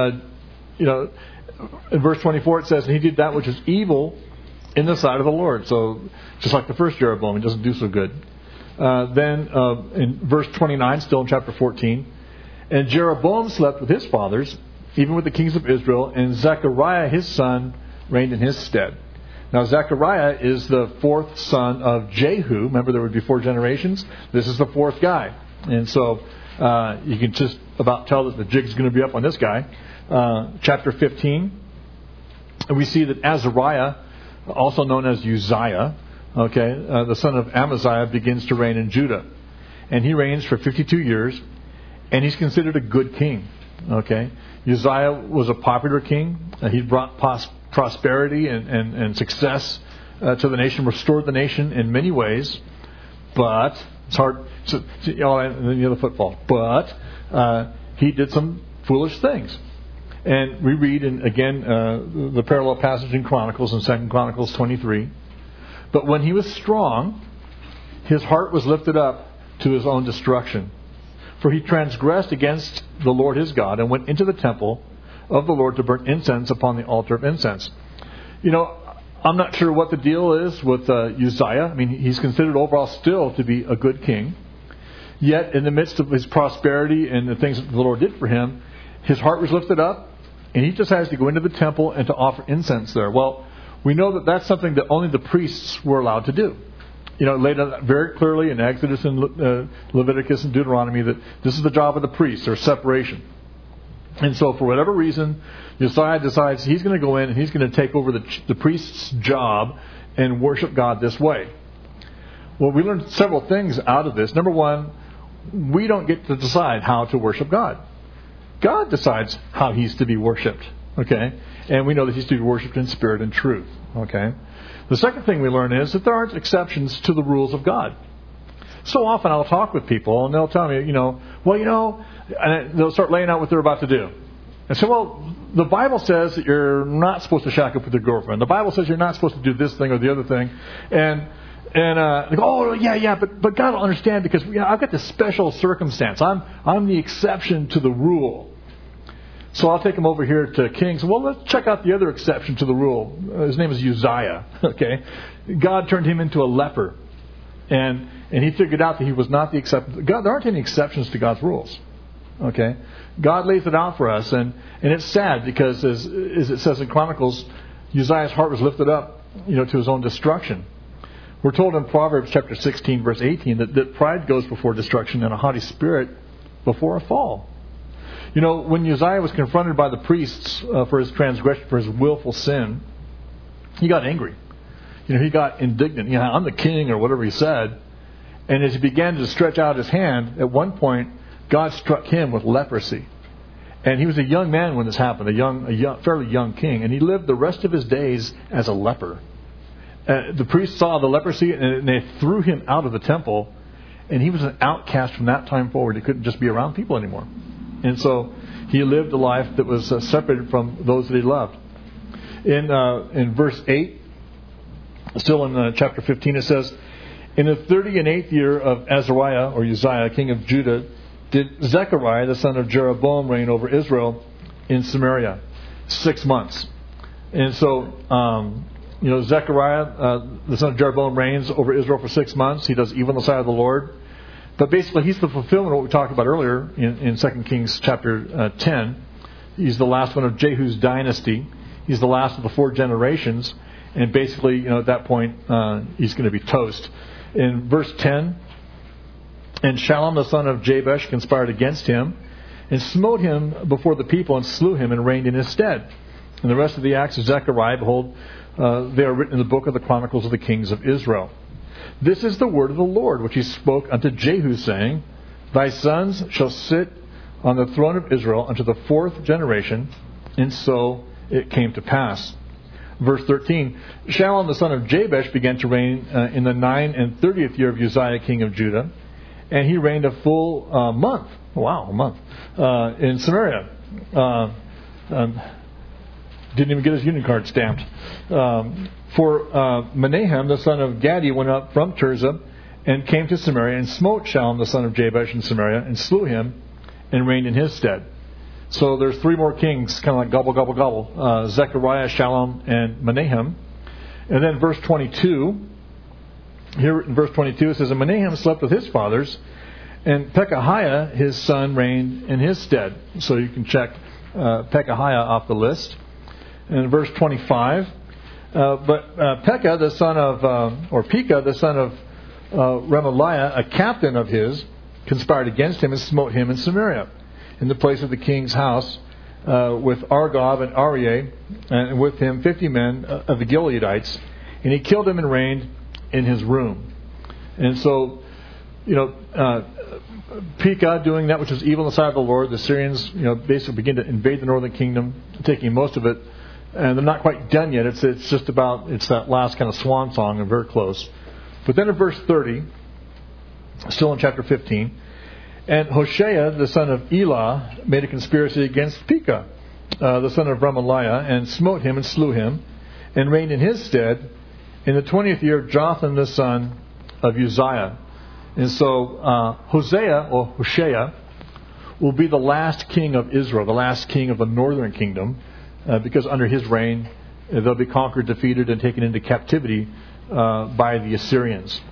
in verse 24 it says, and he did that which is evil in the sight of the Lord. So, just like the first Jeroboam, he doesn't do so good. Then, in verse 29, still in chapter 14, and Jeroboam slept with his fathers, even with the kings of Israel, and Zechariah his son reigned in his stead. Now, Zechariah is the fourth son of Jehu. Remember, there would be 4 generations. This is the fourth guy. And so, you can just about tell that the jig's going to be up on this guy. Chapter 15, and we see that Azariah, also known as Uzziah, the son of Amaziah, begins to reign in Judah. And he reigns for 52 years, and he's considered a good king. Uzziah was a popular king. He brought prosperity and success to the nation, restored the nation in many ways. But it's hard. The other football. But he did some foolish things, and we read the parallel passage in Chronicles in 2 Chronicles 23. But when he was strong, his heart was lifted up to his own destruction. For he transgressed against the Lord his God and went into the temple of the Lord to burn incense upon the altar of incense. I'm not sure what the deal is with Uzziah. I mean, he's considered overall still to be a good king. Yet, in the midst of his prosperity and the things that the Lord did for him, his heart was lifted up, and he decides to go into the temple and to offer incense there. Well, we know that that's something that only the priests were allowed to do. Laid out very clearly in Exodus and Leviticus and Deuteronomy that this is the job of the priests, or separation. And so, for whatever reason, Uzziah decides he's going to go in and he's going to take over the priest's job and worship God this way. Well, we learned several things out of this. Number one, we don't get to decide how to worship God. God decides how he's to be worshipped. And we know that he's to be worshipped in spirit and truth. The second thing we learn is that there aren't exceptions to the rules of God. So often I'll talk with people and they'll tell me, and they'll start laying out what they're about to do. And say, well, the Bible says that you're not supposed to shack up with your girlfriend. The Bible says you're not supposed to do this thing or the other thing. And they go, oh, yeah, but God will understand because I've got this special circumstance. I'm the exception to the rule. So I'll take him over here to Kings. Well, let's check out the other exception to the rule. His name is Uzziah. God turned him into a leper. And he figured out that he was not the exception. There aren't any exceptions to God's rules. God lays it out for us. And it's sad because, as it says in Chronicles, Uzziah's heart was lifted up, to his own destruction. We're told in Proverbs chapter 16, verse 18, that pride goes before destruction and a haughty spirit before a fall. When Uzziah was confronted by the priests for his transgression, for his willful sin, he got angry. He got indignant. I'm the king, or whatever he said. And as he began to stretch out his hand, at one point, God struck him with leprosy. And he was a young man when this happened, a fairly young king. And he lived the rest of his days as a leper. The priests saw the leprosy, and they threw him out of the temple. And he was an outcast from that time forward. He couldn't just be around people anymore. And so he lived a life that was separated from those that he loved. In verse 8, still in chapter 15, it says, in the 38th year of Azariah, or Uzziah, king of Judah, did Zechariah, the son of Jeroboam, reign over Israel in Samaria 6 months. And so, Zechariah, the son of Jeroboam, reigns over Israel for 6 months. He does evil in the sight of the Lord. But basically, he's the fulfillment of what we talked about earlier in 2 Kings chapter 10. He's the last one of Jehu's dynasty. He's the last of the 4 generations. And basically, at that point, he's going to be toast. In verse 10, and Shallum the son of Jabesh conspired against him, and smote him before the people, and slew him, and reigned in his stead. And the rest of the acts of Zechariah, behold, they are written in the book of the Chronicles of the Kings of Israel. This is the word of the Lord, which he spoke unto Jehu, saying, Thy sons shall sit on the throne of Israel unto the 4th generation. And so it came to pass. Verse 13, Shallum the son of Jabesh began to reign in the 39th year of Uzziah king of Judah. And he reigned a full month. Wow, a month. In Samaria. Didn't even get his union card stamped. For Menahem, the son of Gadi, went up from Tirzah and came to Samaria and smote Shallum the son of Jabesh in Samaria and slew him and reigned in his stead. So there's three more kings, kind of like gobble, gobble, gobble. Zechariah, Shallum, and Menahem. And then verse 22, here in verse 22 it says, and Menahem slept with his fathers, and Pekahiah his son reigned in his stead. So you can check Pekahiah off the list. And in verse 25, but Pekah the son of, or Pekah the son of Remaliah, a captain of his, conspired against him and smote him in Samaria, in the place of the king's house, with Argob and Arieh, and with him 50 men of the Gileadites, and he killed him and reigned in his room. And so, Pekah doing that which was evil in the sight of the Lord, the Syrians, basically begin to invade the northern kingdom, taking most of it, and they're not quite done yet. It's just about, it's that last kind of swan song, and very close. But then in verse 30, still in chapter 15, and Hoshea, the son of Elah, made a conspiracy against Pekah, the son of Remaliah, and smote him and slew him, and reigned in his stead in the 20th year of Jotham, the son of Uzziah. And so Hoshea will be the last king of Israel, the last king of the northern kingdom, because under his reign they'll be conquered, defeated, and taken into captivity by the Assyrians.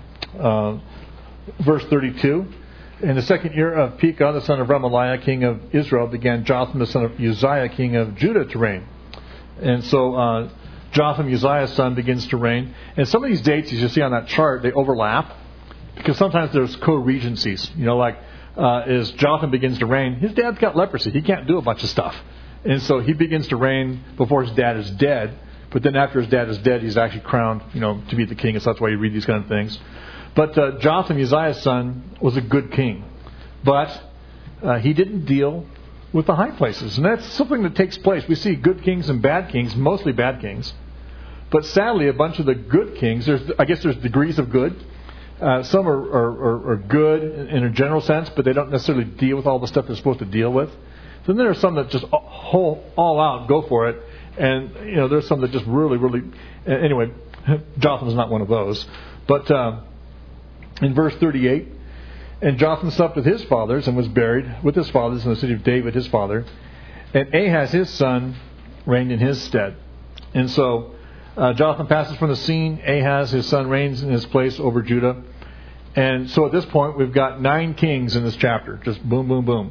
Verse 32, in the second year of Pekah, the son of Remaliah, king of Israel, began Jotham, the son of Uzziah, king of Judah, to reign. And so Jotham, Uzziah's son, begins to reign. And some of these dates, as you see on that chart, they overlap, because sometimes there's co-regencies. As Jotham begins to reign, his dad's got leprosy. He can't do a bunch of stuff. And so he begins to reign before his dad is dead. But then after his dad is dead, he's actually crowned, to be the king. And so that's why you read these kind of things. But Jotham, Uzziah's son, was a good king. But he didn't deal with the high places. And that's something that takes place. We see good kings and bad kings, mostly bad kings. But sadly, a bunch of the good kings, there's degrees of good. Some are good in a general sense, but they don't necessarily deal with all the stuff they're supposed to deal with. Then there are some that just all out go for it. And, there's some that just really, really... Anyway, Jotham is not one of those. But in verse 38, and Jotham slept with his fathers and was buried with his fathers in the city of David, his father. And Ahaz, his son, reigned in his stead. And so Jotham passes from the scene. Ahaz, his son, reigns in his place over Judah. And so at this point, we've got 9 kings in this chapter. Just boom, boom, boom.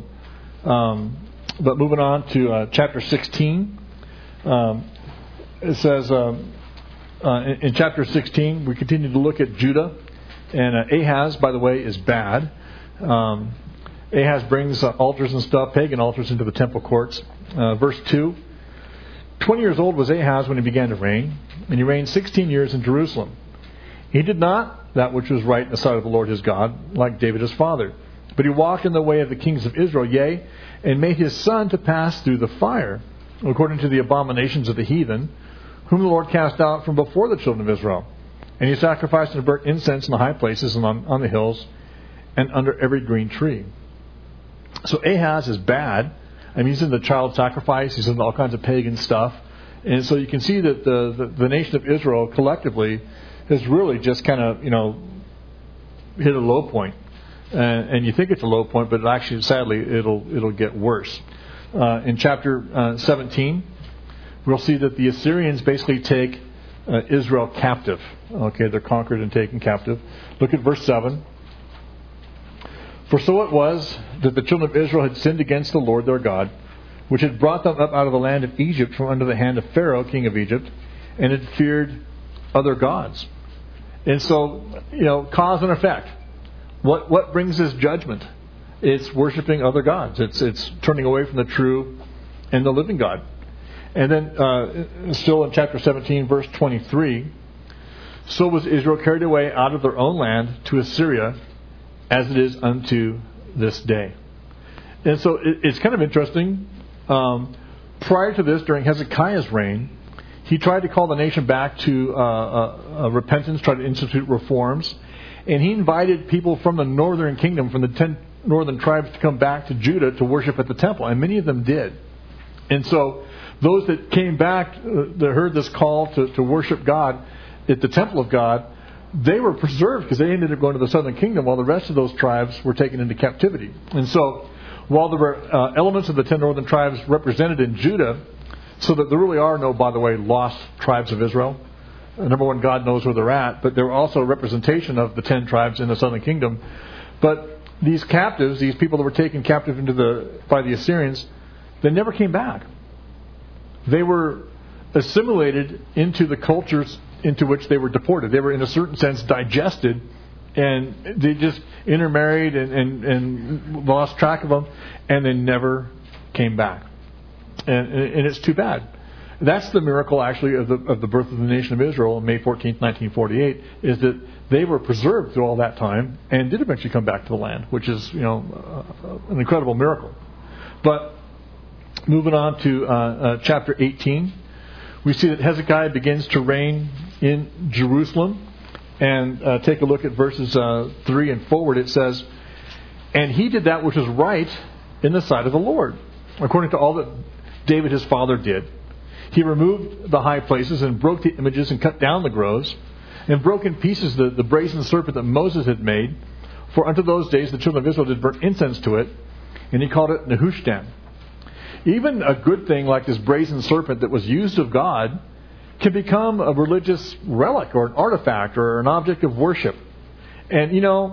But moving on to chapter 16. It says in chapter 16, we continue to look at Judah. And Ahaz, by the way, is bad. Ahaz brings altars and stuff, pagan altars, into the temple courts. Verse 2, 20 years old was Ahaz when he began to reign, and he reigned 16 years in Jerusalem. He did not that which was right in the sight of the Lord his God, like David his father. But he walked in the way of the kings of Israel, yea, and made his son to pass through the fire, according to the abominations of the heathen, whom the Lord cast out from before the children of Israel. And he sacrificed and burnt incense in the high places and on the hills and under every green tree. So Ahaz is bad. I mean, he's in the child sacrifice. He's in all kinds of pagan stuff. And so you can see that the nation of Israel collectively has really just kind of, hit a low point. And you think it's a low point, but actually, sadly, it'll get worse. In chapter 17, we'll see that the Assyrians basically take Israel captive. Okay, they're conquered and taken captive. Look at verse 7. For so it was that the children of Israel had sinned against the Lord their God, which had brought them up out of the land of Egypt from under the hand of Pharaoh, king of Egypt, and had feared other gods. And so, cause and effect. What brings this judgment? It's worshiping other gods. It's turning away from the true and the living God. And then, still in chapter 17, verse 23, so was Israel carried away out of their own land to Assyria, as it is unto this day. And so it's kind of interesting. Prior to this, during Hezekiah's reign, he tried to call the nation back to repentance, tried to institute reforms. And he invited people from the northern kingdom, from the 10 northern tribes, to come back to Judah to worship at the temple. And many of them did. And so those that came back, that heard this call to worship God at the temple of God, they were preserved because they ended up going to the southern kingdom while the rest of those tribes were taken into captivity. And so while there were elements of the 10 northern tribes represented in Judah, so that there really are no, by the way, lost tribes of Israel. Number one, God knows where they're at, but there were also a representation of the 10 tribes in the southern kingdom. But these captives, these people that were taken captive by the Assyrians, they never came back. They were assimilated into the cultures into which they were deported. They were, in a certain sense, digested, and they just intermarried and lost track of them, and they never came back. And it's too bad. That's the miracle, actually, of the birth of the nation of Israel on May 14th, 1948, is that they were preserved through all that time and did eventually come back to the land, which is, an incredible miracle. But moving on to chapter 18, we see that Hezekiah begins to reign in Jerusalem. And take a look at verses 3 and forward. It says, "And he did that which was right in the sight of the Lord, according to all that David his father did. He removed the high places and broke the images and cut down the groves, and broke in pieces the brazen serpent that Moses had made. For unto those days the children of Israel did burn incense to it, and he called it Nehushtan." Even a good thing like this brazen serpent that was used of God can become a religious relic or an artifact or an object of worship. And,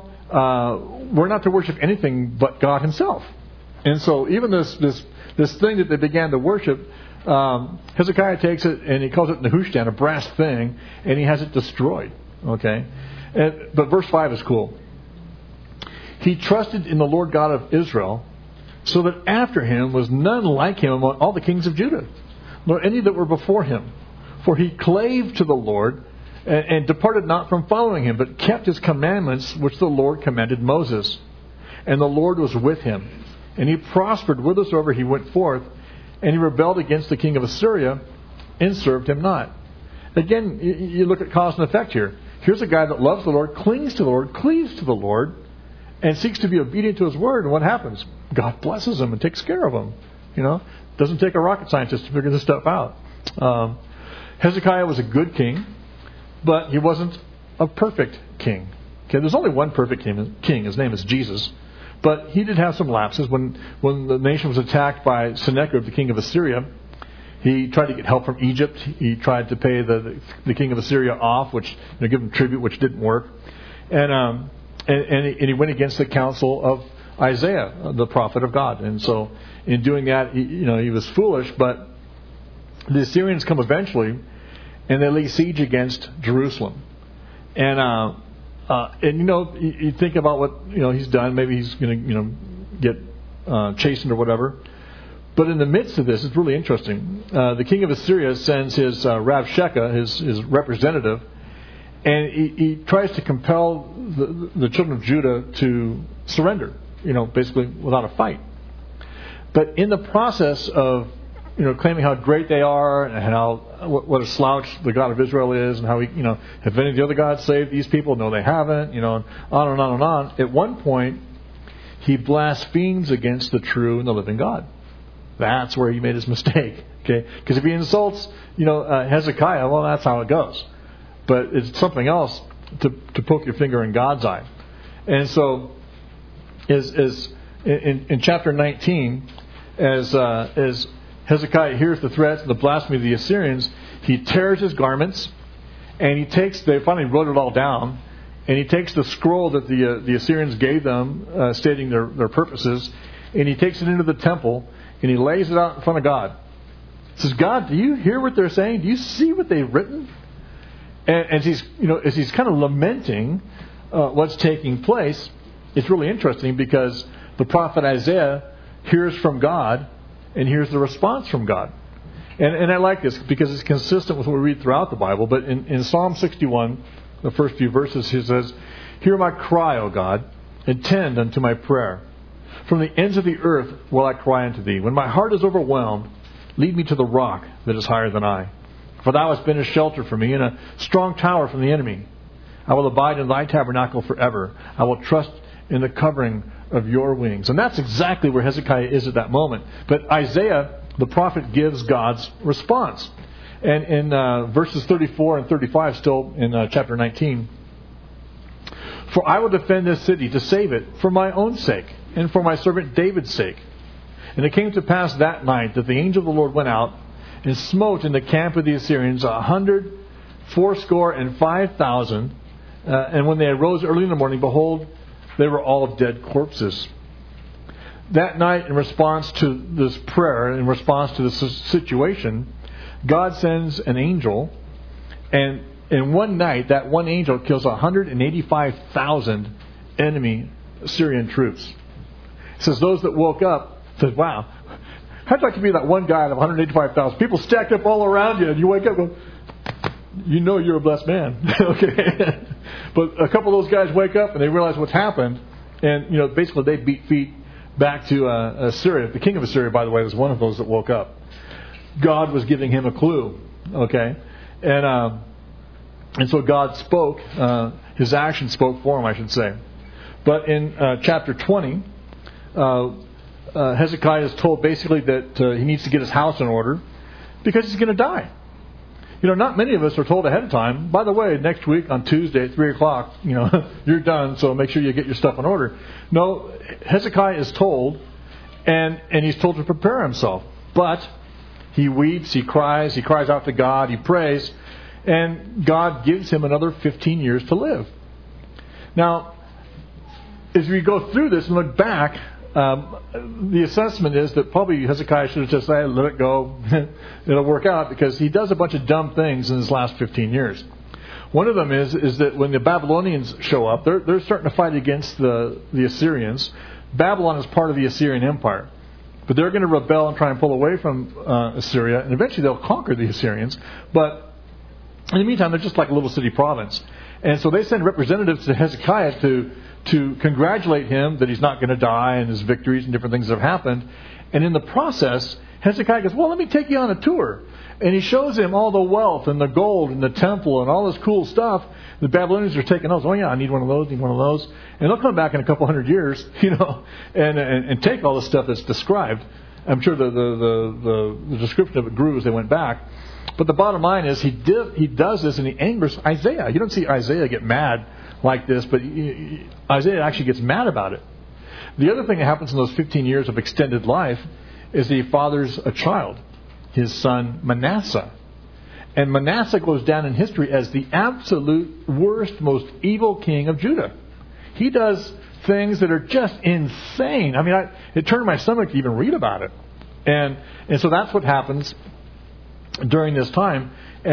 we're not to worship anything but God himself. And so even this thing that they began to worship, Hezekiah takes it and he calls it Nehushtan, a brass thing, and he has it destroyed. Okay? But verse 5 is cool. "He trusted in the Lord God of Israel, so that after him was none like him among all the kings of Judah, nor any that were before him. For he clave to the Lord, and departed not from following him, but kept his commandments which the Lord commanded Moses. And the Lord was with him, and he prospered whithersoever he went forth, and he rebelled against the king of Assyria, and served him not." Again, you look at cause and effect here. Here's a guy that loves the Lord, clings to the Lord, cleaves to the Lord, and seeks to be obedient to his word. And what happens? God blesses him and takes care of him. Doesn't take a rocket scientist to figure this stuff out. Hezekiah was a good king, but he wasn't a perfect king. Okay, there's only one perfect king. His name is Jesus. But he did have some lapses. When the nation was attacked by Sennacherib, the king of Assyria, he tried to get help from Egypt. He tried to pay the king of Assyria off, which give him tribute, which didn't work. And he went against the counsel of Isaiah, the prophet of God. And so in doing that, he was foolish. But the Assyrians come eventually, and they lay siege against Jerusalem. And you think about what he's done. Maybe he's going to get chastened or whatever. But in the midst of this, it's really interesting. The king of Assyria sends his Rabshakeh, his representative, and he tries to compel the children of Judah to surrender. Basically without a fight. But in the process of claiming how great they are and how what a slouch the God of Israel is, and how have any of the other gods saved these people? No, they haven't. And on and on and on. At one point, he blasphemes against the true and the living God. That's where he made his mistake. Okay, because if he insults Hezekiah, well, that's how it goes. But it's something else to poke your finger in God's eye. And so, as in chapter 19, as Hezekiah hears the threats and the blasphemy of the Assyrians, he tears his garments, and they finally wrote it all down, and he takes the scroll that the Assyrians gave them, stating their purposes, and he takes it into the temple, and he lays it out in front of God. He says, "God, do you hear what they're saying? Do you see what they've written?" And as he's kind of lamenting what's taking place, it's really interesting because the prophet Isaiah hears from God, and here's the response from God. And I like this because it's consistent with what we read throughout the Bible. But in Psalm 61, the first few verses, he says, "Hear my cry, O God, attend unto my prayer. From the ends of the earth will I cry unto thee. When my heart is overwhelmed, lead me to the rock that is higher than I. For thou hast been a shelter for me and a strong tower from the enemy. I will abide in thy tabernacle forever. I will trust in the covering of your wings." And that's exactly where Hezekiah is at that moment. But Isaiah, the prophet, gives God's response. And in verses 34 and 35, still in chapter 19, For I will defend this city to save it for my own sake and for my servant David's sake. And it came to pass that night that the angel of the Lord went out and smote in the camp of the Assyrians 185,000. And when they arose early in the morning, behold, they were all dead corpses. That night, in response to this prayer, in response to this situation, God sends an angel, and in one night, that one angel kills 185,000 enemy Syrian troops. It says those that woke up said, wow, how'd you like to be that one guy out of 185,000 people stacked up all around you, and you wake up and go, you know you're a blessed man. Okay. But a couple of those guys wake up and they realize what's happened, and basically they beat feet back to Assyria. The king of Assyria, by the way, was one of those that woke up. God was giving him a clue. Okay. And so God spoke. His action spoke for him, I should say. But in chapter 20, Hezekiah is told basically that he needs to get his house in order because he's going to die. Not many of us are told ahead of time, by the way, next week on Tuesday at 3 o'clock, you're done, so make sure you get your stuff in order. No, Hezekiah is told, and he's told to prepare himself. But he weeps, he cries out to God, he prays, and God gives him another 15 years to live. Now, as we go through this and look back, the assessment is that probably Hezekiah should have just said, let it go, it'll work out, because he does a bunch of dumb things in his last 15 years. One of them is that when the Babylonians show up, they're starting to fight against the Assyrians. Babylon is part of the Assyrian Empire. But they're going to rebel and try and pull away from Assyria, and eventually they'll conquer the Assyrians. But in the meantime, they're just like a little city province. And so they send representatives to Hezekiah to congratulate him that he's not going to die and his victories and different things that have happened. And in the process, Hezekiah goes, well, let me take you on a tour. And he shows him all the wealth and the gold and the temple and all this cool stuff. The Babylonians are taking those. Oh, yeah, I need one of those, need one of those. And they'll come back in a couple hundred years, and take all the stuff that's described. I'm sure the description of it grew as they went back. But the bottom line is he does this and he angers Isaiah. You don't see Isaiah get mad like this, but Isaiah actually gets mad about it. The other thing that happens in those 15 years of extended life is he fathers a child, his son Manasseh. And Manasseh goes down in history as the absolute worst, most evil king of Judah. He does things that are just insane. I mean, it turned my stomach to even read about it. And so that's what happens during this time.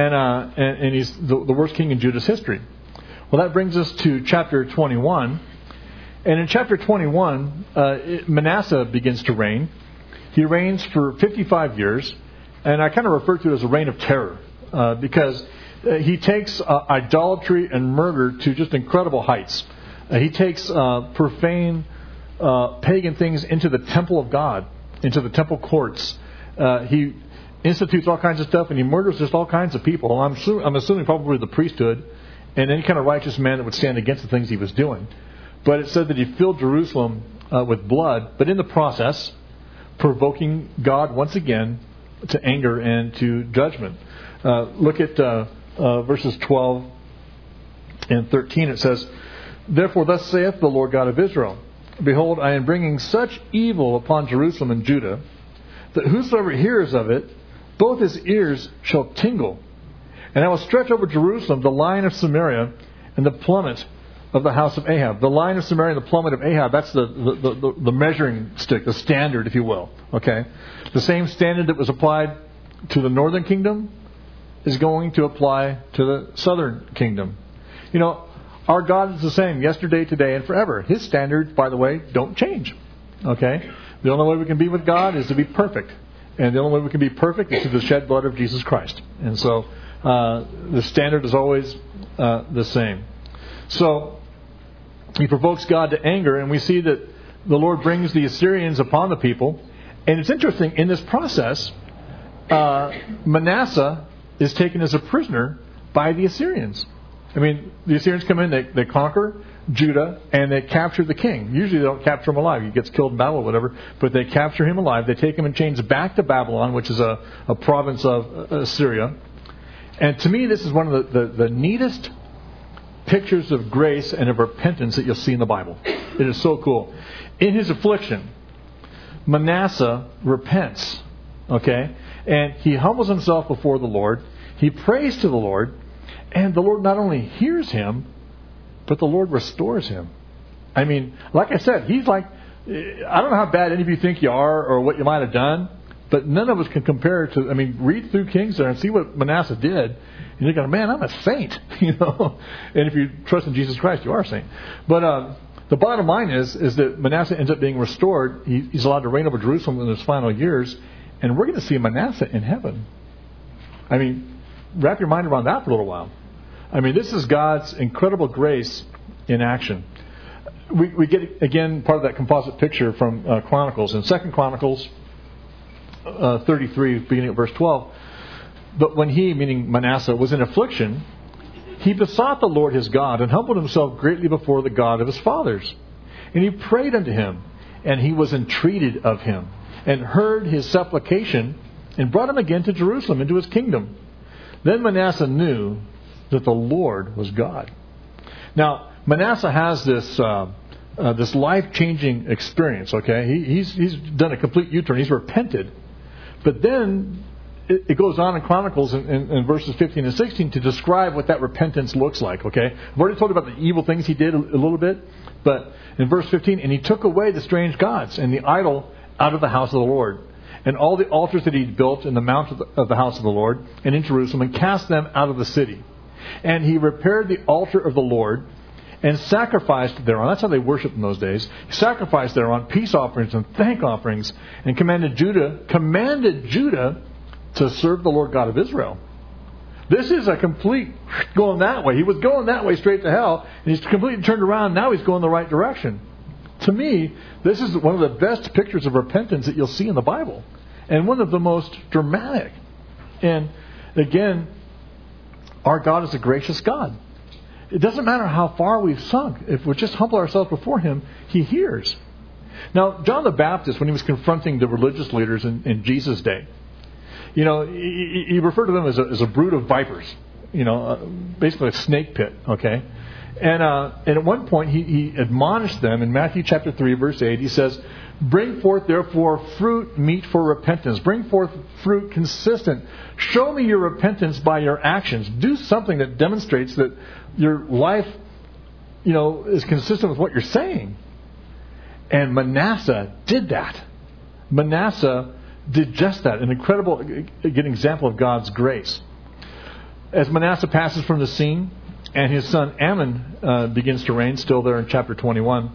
And he's the worst king in Judah's history. Well, that brings us to chapter 21. And in chapter 21, Manasseh begins to reign. He reigns for 55 years. And I kind of refer to it as a reign of terror. Because he takes idolatry and murder to just incredible heights. He takes profane pagan things into the temple of God, into the temple courts. He institutes all kinds of stuff, and he murders just all kinds of people. I'm assuming probably the priesthood and any kind of righteous man that would stand against the things he was doing. But it said that he filled Jerusalem with blood, but in the process, provoking God once again to anger and to judgment. Look at verses 12 and 13. It says, therefore thus saith the Lord God of Israel, behold, I am bringing such evil upon Jerusalem and Judah, that whosoever hears of it, both his ears shall tingle. And I will stretch over Jerusalem the line of Samaria and the plummet of the house of Ahab. The line of Samaria and the plummet of Ahab, that's the measuring stick, the standard, if you will. Okay, the same standard that was applied to the northern kingdom is going to apply to the southern kingdom. Our God is the same yesterday, today, and forever. His standards, by the way, don't change. Okay? The only way we can be with God is to be perfect. And the only way we can be perfect is through the shed blood of Jesus Christ. And so the standard is always the same. So he provokes God to anger, and we see that the Lord brings the Assyrians upon the people. And it's interesting, in this process, Manasseh is taken as a prisoner by the Assyrians. I mean, the Assyrians come in, they conquer Judah, and they capture the king. Usually they don't capture him alive. He gets killed in battle or whatever, but they capture him alive. They take him in chains back to Babylon, which is a province of Assyria. And to me, this is one of the neatest pictures of grace and of repentance that you'll see in the Bible. It is so cool. In his affliction, Manasseh repents. Okay? And he humbles himself before the Lord. He prays to the Lord. And the Lord not only hears him, but the Lord restores him. I mean, like I said, he's like, I don't know how bad any of you think you are or what you might have done, but none of us can compare to, I mean, read through Kings there and see what Manasseh did. And you're going, man, I'm a saint, you know. And if you trust in Jesus Christ, you are a saint. But the bottom line is that Manasseh ends up being restored. He's allowed to reign over Jerusalem in his final years. And we're going to see Manasseh in heaven. I mean, wrap your mind around that for a little while. I mean, this is God's incredible grace in action. We get, again, part of that composite picture from Chronicles. In 2 Chronicles 33, beginning at verse 12, but when he, meaning Manasseh, was in affliction, he besought the Lord his God and humbled himself greatly before the God of his fathers. And he prayed unto him, and he was entreated of him, and heard his supplication, and brought him again to Jerusalem into his kingdom. Then Manasseh knew that the Lord was God. Now, Manasseh has this life-changing experience, okay? He's done a complete U-turn. He's repented. But then it goes on in Chronicles in verses 15 and 16 to describe what that repentance looks like, okay? I've already told you about the evil things he did a little bit. But in verse 15, and he took away the strange gods and the idol out of the house of the Lord, and all the altars that he'd built in the mount of the house of the Lord and in Jerusalem, and cast them out of the city. And he repaired the altar of the Lord and sacrificed thereon. That's how they worshipped in those days. He sacrificed thereon peace offerings and thank offerings, and commanded Judah to serve the Lord God of Israel. This is a complete going that way. He was going that way straight to hell, and he's completely turned around. Now he's going the right direction. To me, this is one of the best pictures of repentance that you'll see in the Bible, and one of the most dramatic. And again, our God is a gracious God. It doesn't matter how far we've sunk. If we just humble ourselves before him, he hears. Now, John the Baptist, when he was confronting the religious leaders in Jesus' day, you know, he referred to them as a brood of vipers, you know, basically a snake pit, okay? And at one point, he admonished them in Matthew chapter 3, verse 8. He says, bring forth, therefore, fruit meet for repentance. Bring forth fruit consistent. Show me your repentance by your actions. Do something that demonstrates that your life, you know, is consistent with what you're saying. And Manasseh did that. Manasseh did just that. An incredible, again, example of God's grace. As Manasseh passes from the scene, and his son Amon begins to reign, still there in chapter 21.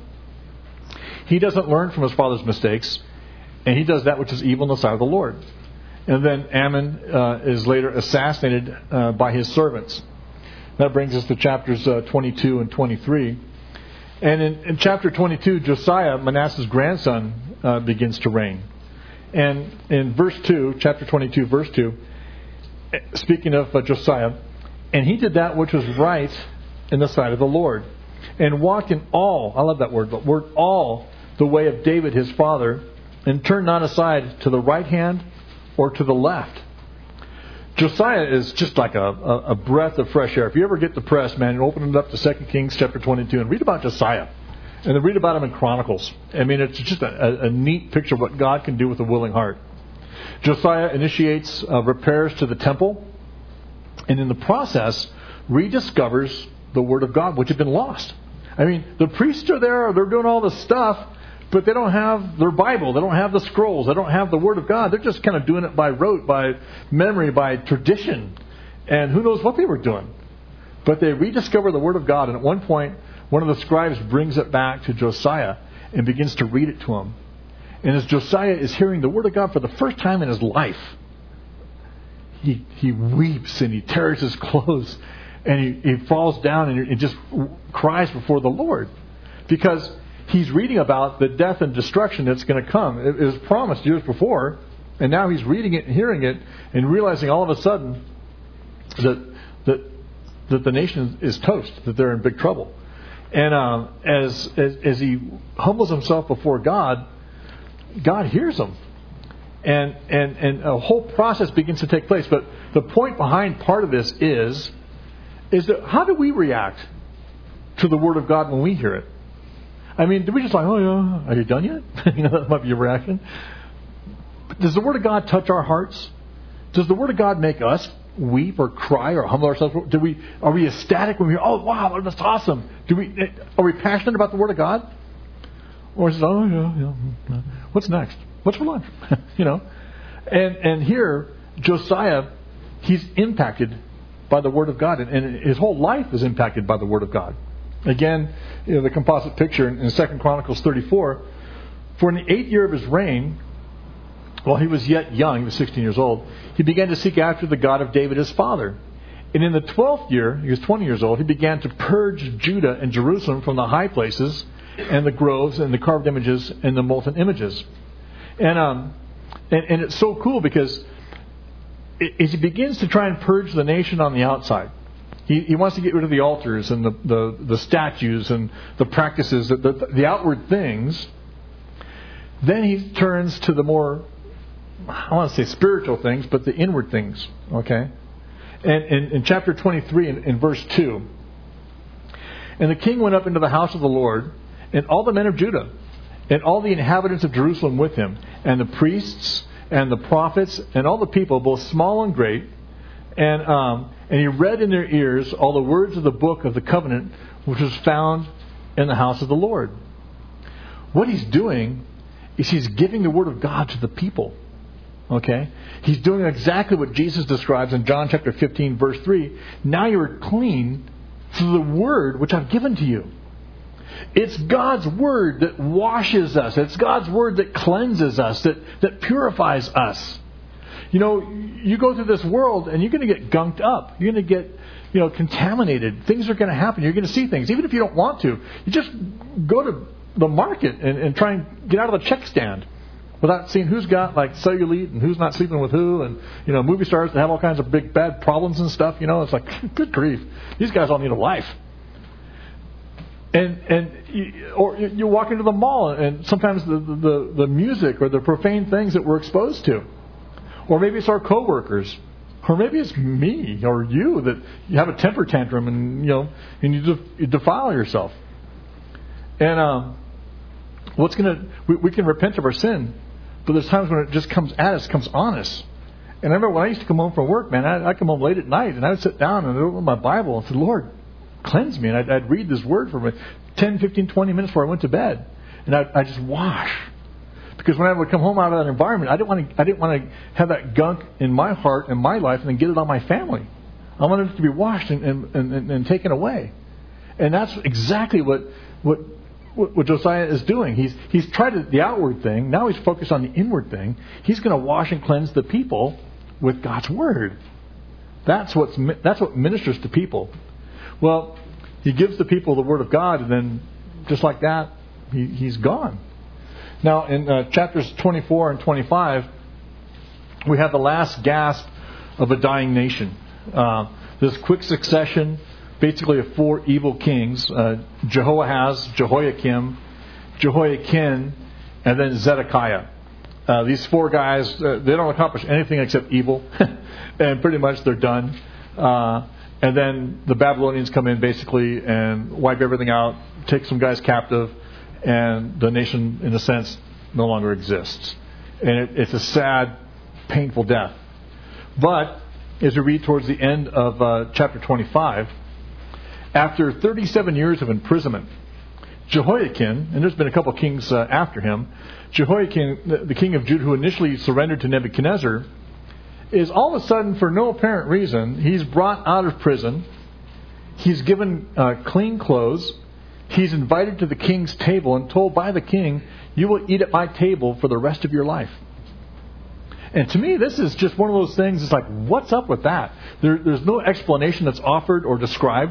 He doesn't learn from his father's mistakes, and he does that which is evil in the sight of the Lord. And then Amon is later assassinated by his servants. That brings us to chapters 22 and 23. And in chapter 22, Josiah, Manasseh's grandson, begins to reign. And in verse 2, chapter 22, verse 2, speaking of Josiah, and he did that which was right in the sight of the Lord, and walked in all, I love that word, but word all, the way of David his father, and turned not aside to the right hand or to the left. Josiah is just like a breath of fresh air. If you ever get depressed, man, open it up to 2 Kings chapter 22 and read about Josiah. And then read about him in Chronicles. I mean, it's just a neat picture of what God can do with a willing heart. Josiah initiates repairs to the temple, and in the process rediscovers the Word of God, which had been lost. I mean, the priests are there, they're doing all this stuff, but they don't have their Bible, they don't have the scrolls, they don't have the Word of God. They're just kind of doing it by rote, by memory, by tradition. And who knows what they were doing. But they rediscover the Word of God, and at one point, one of the scribes brings it back to Josiah and begins to read it to him. And as Josiah is hearing the Word of God for the first time in his life, he weeps and he tears his clothes and he falls down and he just cries before the Lord. Because he's reading about the death and destruction that's going to come. It was promised years before, and now he's reading it and hearing it and realizing all of a sudden that the nation is toast, that they're in big trouble. And as he humbles himself before God, God hears him. And a whole process begins to take place. But the point behind part of this is that how do we react to the Word of God when we hear it? I mean, do we just like, oh yeah, are you done yet? That might be your reaction. But does the Word of God touch our hearts? Does the Word of God make us weep or cry or humble ourselves? Are we ecstatic when we hear, oh wow, that's awesome? Are we passionate about the Word of God? Or is it, oh yeah, what's next? What's for lunch? And here, Josiah, he's impacted by the Word of God, and his whole life is impacted by the Word of God. Again, the composite picture in 2 Chronicles 34, for in the 8th year of his reign, while he was yet young, he was 16 years old, he began to seek after the God of David his father. And in the 12th year, he was 20 years old, he began to purge Judah and Jerusalem from the high places and the groves and the carved images and the molten images. And it's so cool because as he begins to try and purge the nation on the outside, he wants to get rid of the altars and the statues and the practices, the outward things. Then he turns to the more, I want to say spiritual things, but the inward things. Okay? And in chapter 23, in verse 2, and the king went up into the house of the Lord, and all the men of Judah, and all the inhabitants of Jerusalem with him, and the priests, and the prophets, and all the people, both small and great, and he read in their ears all the words of the book of the covenant, which was found in the house of the Lord. What he's doing is he's giving the word of God to the people. Okay? He's doing exactly what Jesus describes in John chapter 15, verse 3. Now you are clean through the word which I've given to you. It's God's word that washes us. It's God's word that cleanses us, that purifies us. You go through this world and you're going to get gunked up. You're going to get, contaminated. Things are going to happen. You're going to see things. Even if you don't want to, you just go to the market and try and get out of the check stand without seeing who's got like cellulite and who's not sleeping with who, and movie stars that have all kinds of big bad problems and stuff. It's like, good grief, these guys all need a life. Or you walk into the mall and sometimes the music or the profane things that we're exposed to, or maybe it's our coworkers, or maybe it's me or you that you have a temper tantrum and you defile yourself. And we can repent of our sin, but there's times when it just comes at us, comes on us. And I remember when I used to come home from work, man, I'd come home late at night and I would sit down and I'd open my Bible and say, Lord, cleanse me. And I'd read this word for 10, 15, 20 minutes before I went to bed. And I'd just wash. Because when I would come home out of that environment, I didn't want to have that gunk in my heart and my life and then get it on my family. I wanted it to be washed and taken away. And that's exactly what Josiah is doing. He's tried the outward thing. Now he's focused on the inward thing. He's going to wash and cleanse the people with God's word. That's what ministers to people. Well, he gives the people the word of God, and then just like that, he's gone. Now, in chapters 24 and 25, we have the last gasp of a dying nation. This quick succession, basically of 4 evil kings, Jehoahaz, Jehoiakim, Jehoiakim, and then Zedekiah. These 4 guys, they don't accomplish anything except evil, and pretty much they're done. And then the Babylonians come in basically and wipe everything out, take some guys captive, and the nation, in a sense, no longer exists. And it's a sad, painful death. But as we read towards the end of chapter 25, after 37 years of imprisonment, Jehoiakim, and there's been a couple of kings after him, Jehoiakim, the king of Judah, who initially surrendered to Nebuchadnezzar, is all of a sudden, for no apparent reason, he's brought out of prison. He's given clean clothes. He's invited to the king's table and told by the king, you will eat at my table for the rest of your life. And to me, this is just one of those things, it's like, what's up with that? There's no explanation that's offered or described.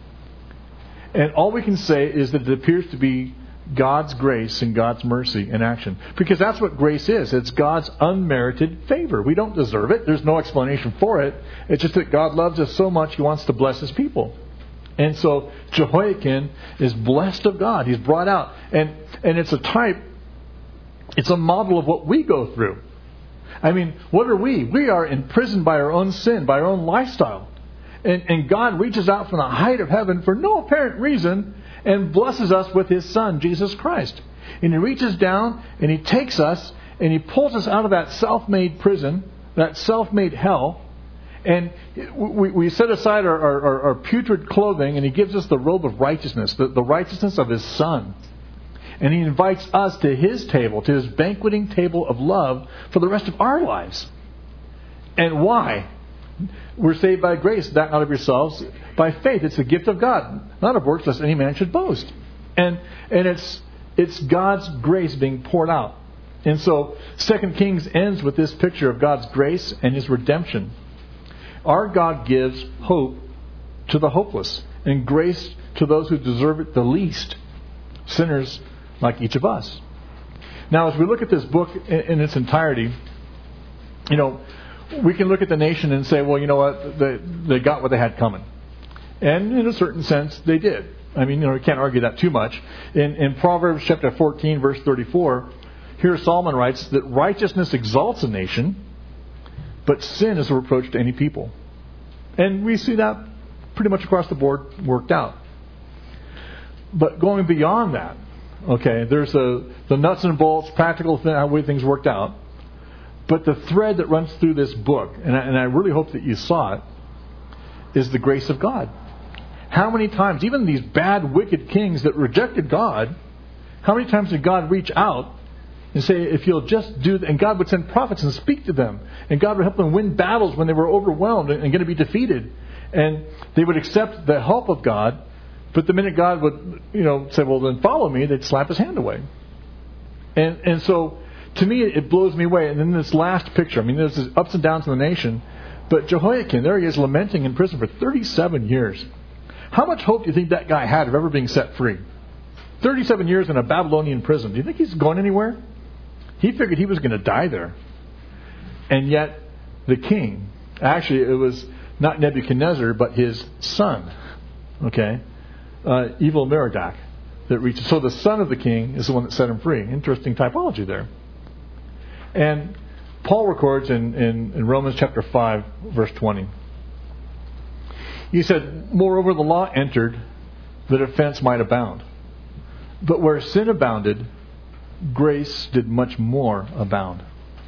And all we can say is that it appears to be God's grace and God's mercy in action. Because that's what grace is. It's God's unmerited favor. We don't deserve it. There's no explanation for it. It's just that God loves us so much, He wants to bless His people. And so Jehoiakim is blessed of God. He's brought out. And it's a type, it's a model of what we go through. I mean, what are we? We are imprisoned by our own sin, by our own lifestyle. And God reaches out from the height of heaven for no apparent reason and blesses us with His Son, Jesus Christ. And He reaches down and He takes us and He pulls us out of that self-made prison, that self-made hell. And we set aside our putrid clothing, and He gives us the robe of righteousness, the righteousness of His Son. And He invites us to His table, to His banqueting table of love for the rest of our lives. And why? We're saved by grace, that not of yourselves, by faith. It's a gift of God, not of works, lest any man should boast. And it's God's grace being poured out. And so 2 Kings ends with this picture of God's grace and His redemption. Our God gives hope to the hopeless and grace to those who deserve it the least, sinners like each of us. Now, as we look at this book in its entirety, we can look at the nation and say, well, you know what, they got what they had coming. And in a certain sense, they did. I mean, we can't argue that too much. In Proverbs chapter 14, verse 34, here Solomon writes that righteousness exalts a nation, but sin is a reproach to any people. And we see that pretty much across the board worked out. But going beyond that, okay, there's the nuts and bolts, practical way things worked out. But the thread that runs through this book, and I really hope that you saw it, is the grace of God. How many times, even these bad, wicked kings that rejected God, how many times did God reach out and say, if you'll just do... And God would send prophets and speak to them. And God would help them win battles when they were overwhelmed and going to be defeated. And they would accept the help of God. But the minute God would, say, well, then follow me, they'd slap His hand away. And so, to me, it blows me away. And then this last picture, there's this ups and downs in the nation. But Jehoiakim, there he is lamenting in prison for 37 years. How much hope do you think that guy had of ever being set free? 37 years in a Babylonian prison. Do you think he's going anywhere? He figured he was going to die there. And yet, the king, actually it was not Nebuchadnezzar, but his son, evil Merodach, that reached. So the son of the king is the one that set him free. Interesting typology there. And Paul records in Romans chapter 5, verse 20. He said, moreover, the law entered that offense might abound. But where sin abounded, grace did much more abound.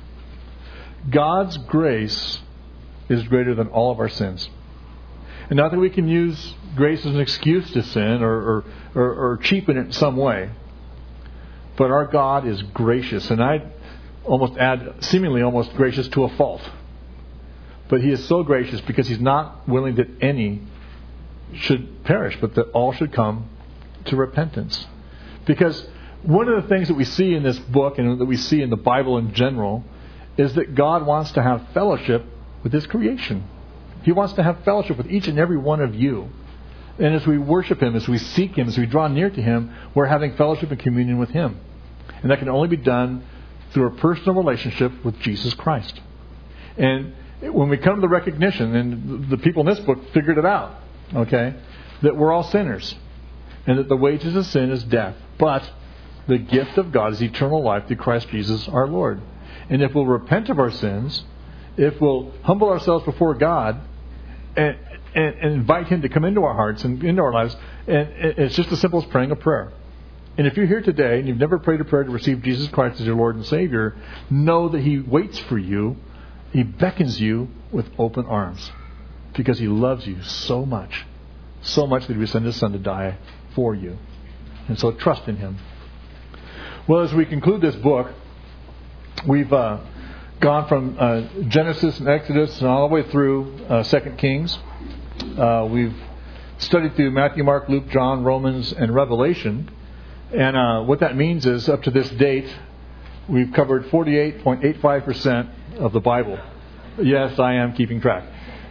God's grace is greater than all of our sins. And not that we can use grace as an excuse to sin or cheapen it in some way. But our God is gracious. And I'd almost add, seemingly almost gracious to a fault. But He is so gracious because He's not willing that any should perish, but that all should come to repentance. Because one of the things that we see in this book and that we see in the Bible in general is that God wants to have fellowship with His creation. He wants to have fellowship with each and every one of you. And as we worship Him, as we seek Him, as we draw near to Him, we're having fellowship and communion with Him. And that can only be done through a personal relationship with Jesus Christ. And when we come to the recognition, and the people in this book figured it out, that we're all sinners. And that the wages of sin is death. But the gift of God is eternal life through Christ Jesus our Lord. And if we'll repent of our sins, if we'll humble ourselves before God and invite Him to come into our hearts and into our lives, and it's just as simple as praying a prayer. And if you're here today and you've never prayed a prayer to receive Jesus Christ as your Lord and Savior, know that He waits for you. He beckons you with open arms because He loves you so much that He would send His Son to die for you. And so trust in Him. Well, as we conclude this book, we've gone from Genesis and Exodus and all the way through 2 Kings. We've studied through Matthew, Mark, Luke, John, Romans, and Revelation. And what that means is, up to this date, we've covered 48.85% of the Bible. Yes, I am keeping track.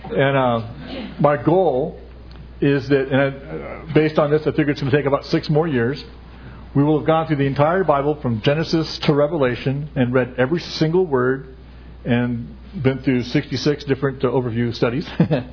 And my goal is that, and based on this, I figure it's going to take about 6 more years. We will have gone through the entire Bible from Genesis to Revelation and read every single word and been through 66 different overview studies.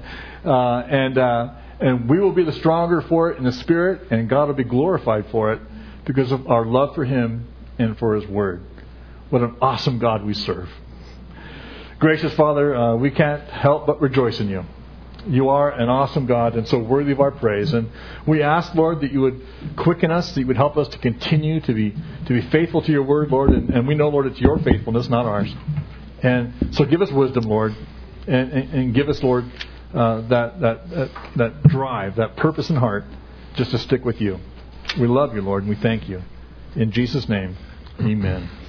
And we will be the stronger for it in the Spirit, and God will be glorified for it because of our love for Him and for His Word. What an awesome God we serve. Gracious Father, we can't help but rejoice in You. You are an awesome God and so worthy of our praise. And we ask, Lord, that you would quicken us, that you would help us to continue to be faithful to your word, Lord. And we know, Lord, it's your faithfulness, not ours. And so give us wisdom, Lord, and give us, Lord, that drive, that purpose in heart, just to stick with you. We love you, Lord, and we thank you. In Jesus' name, amen.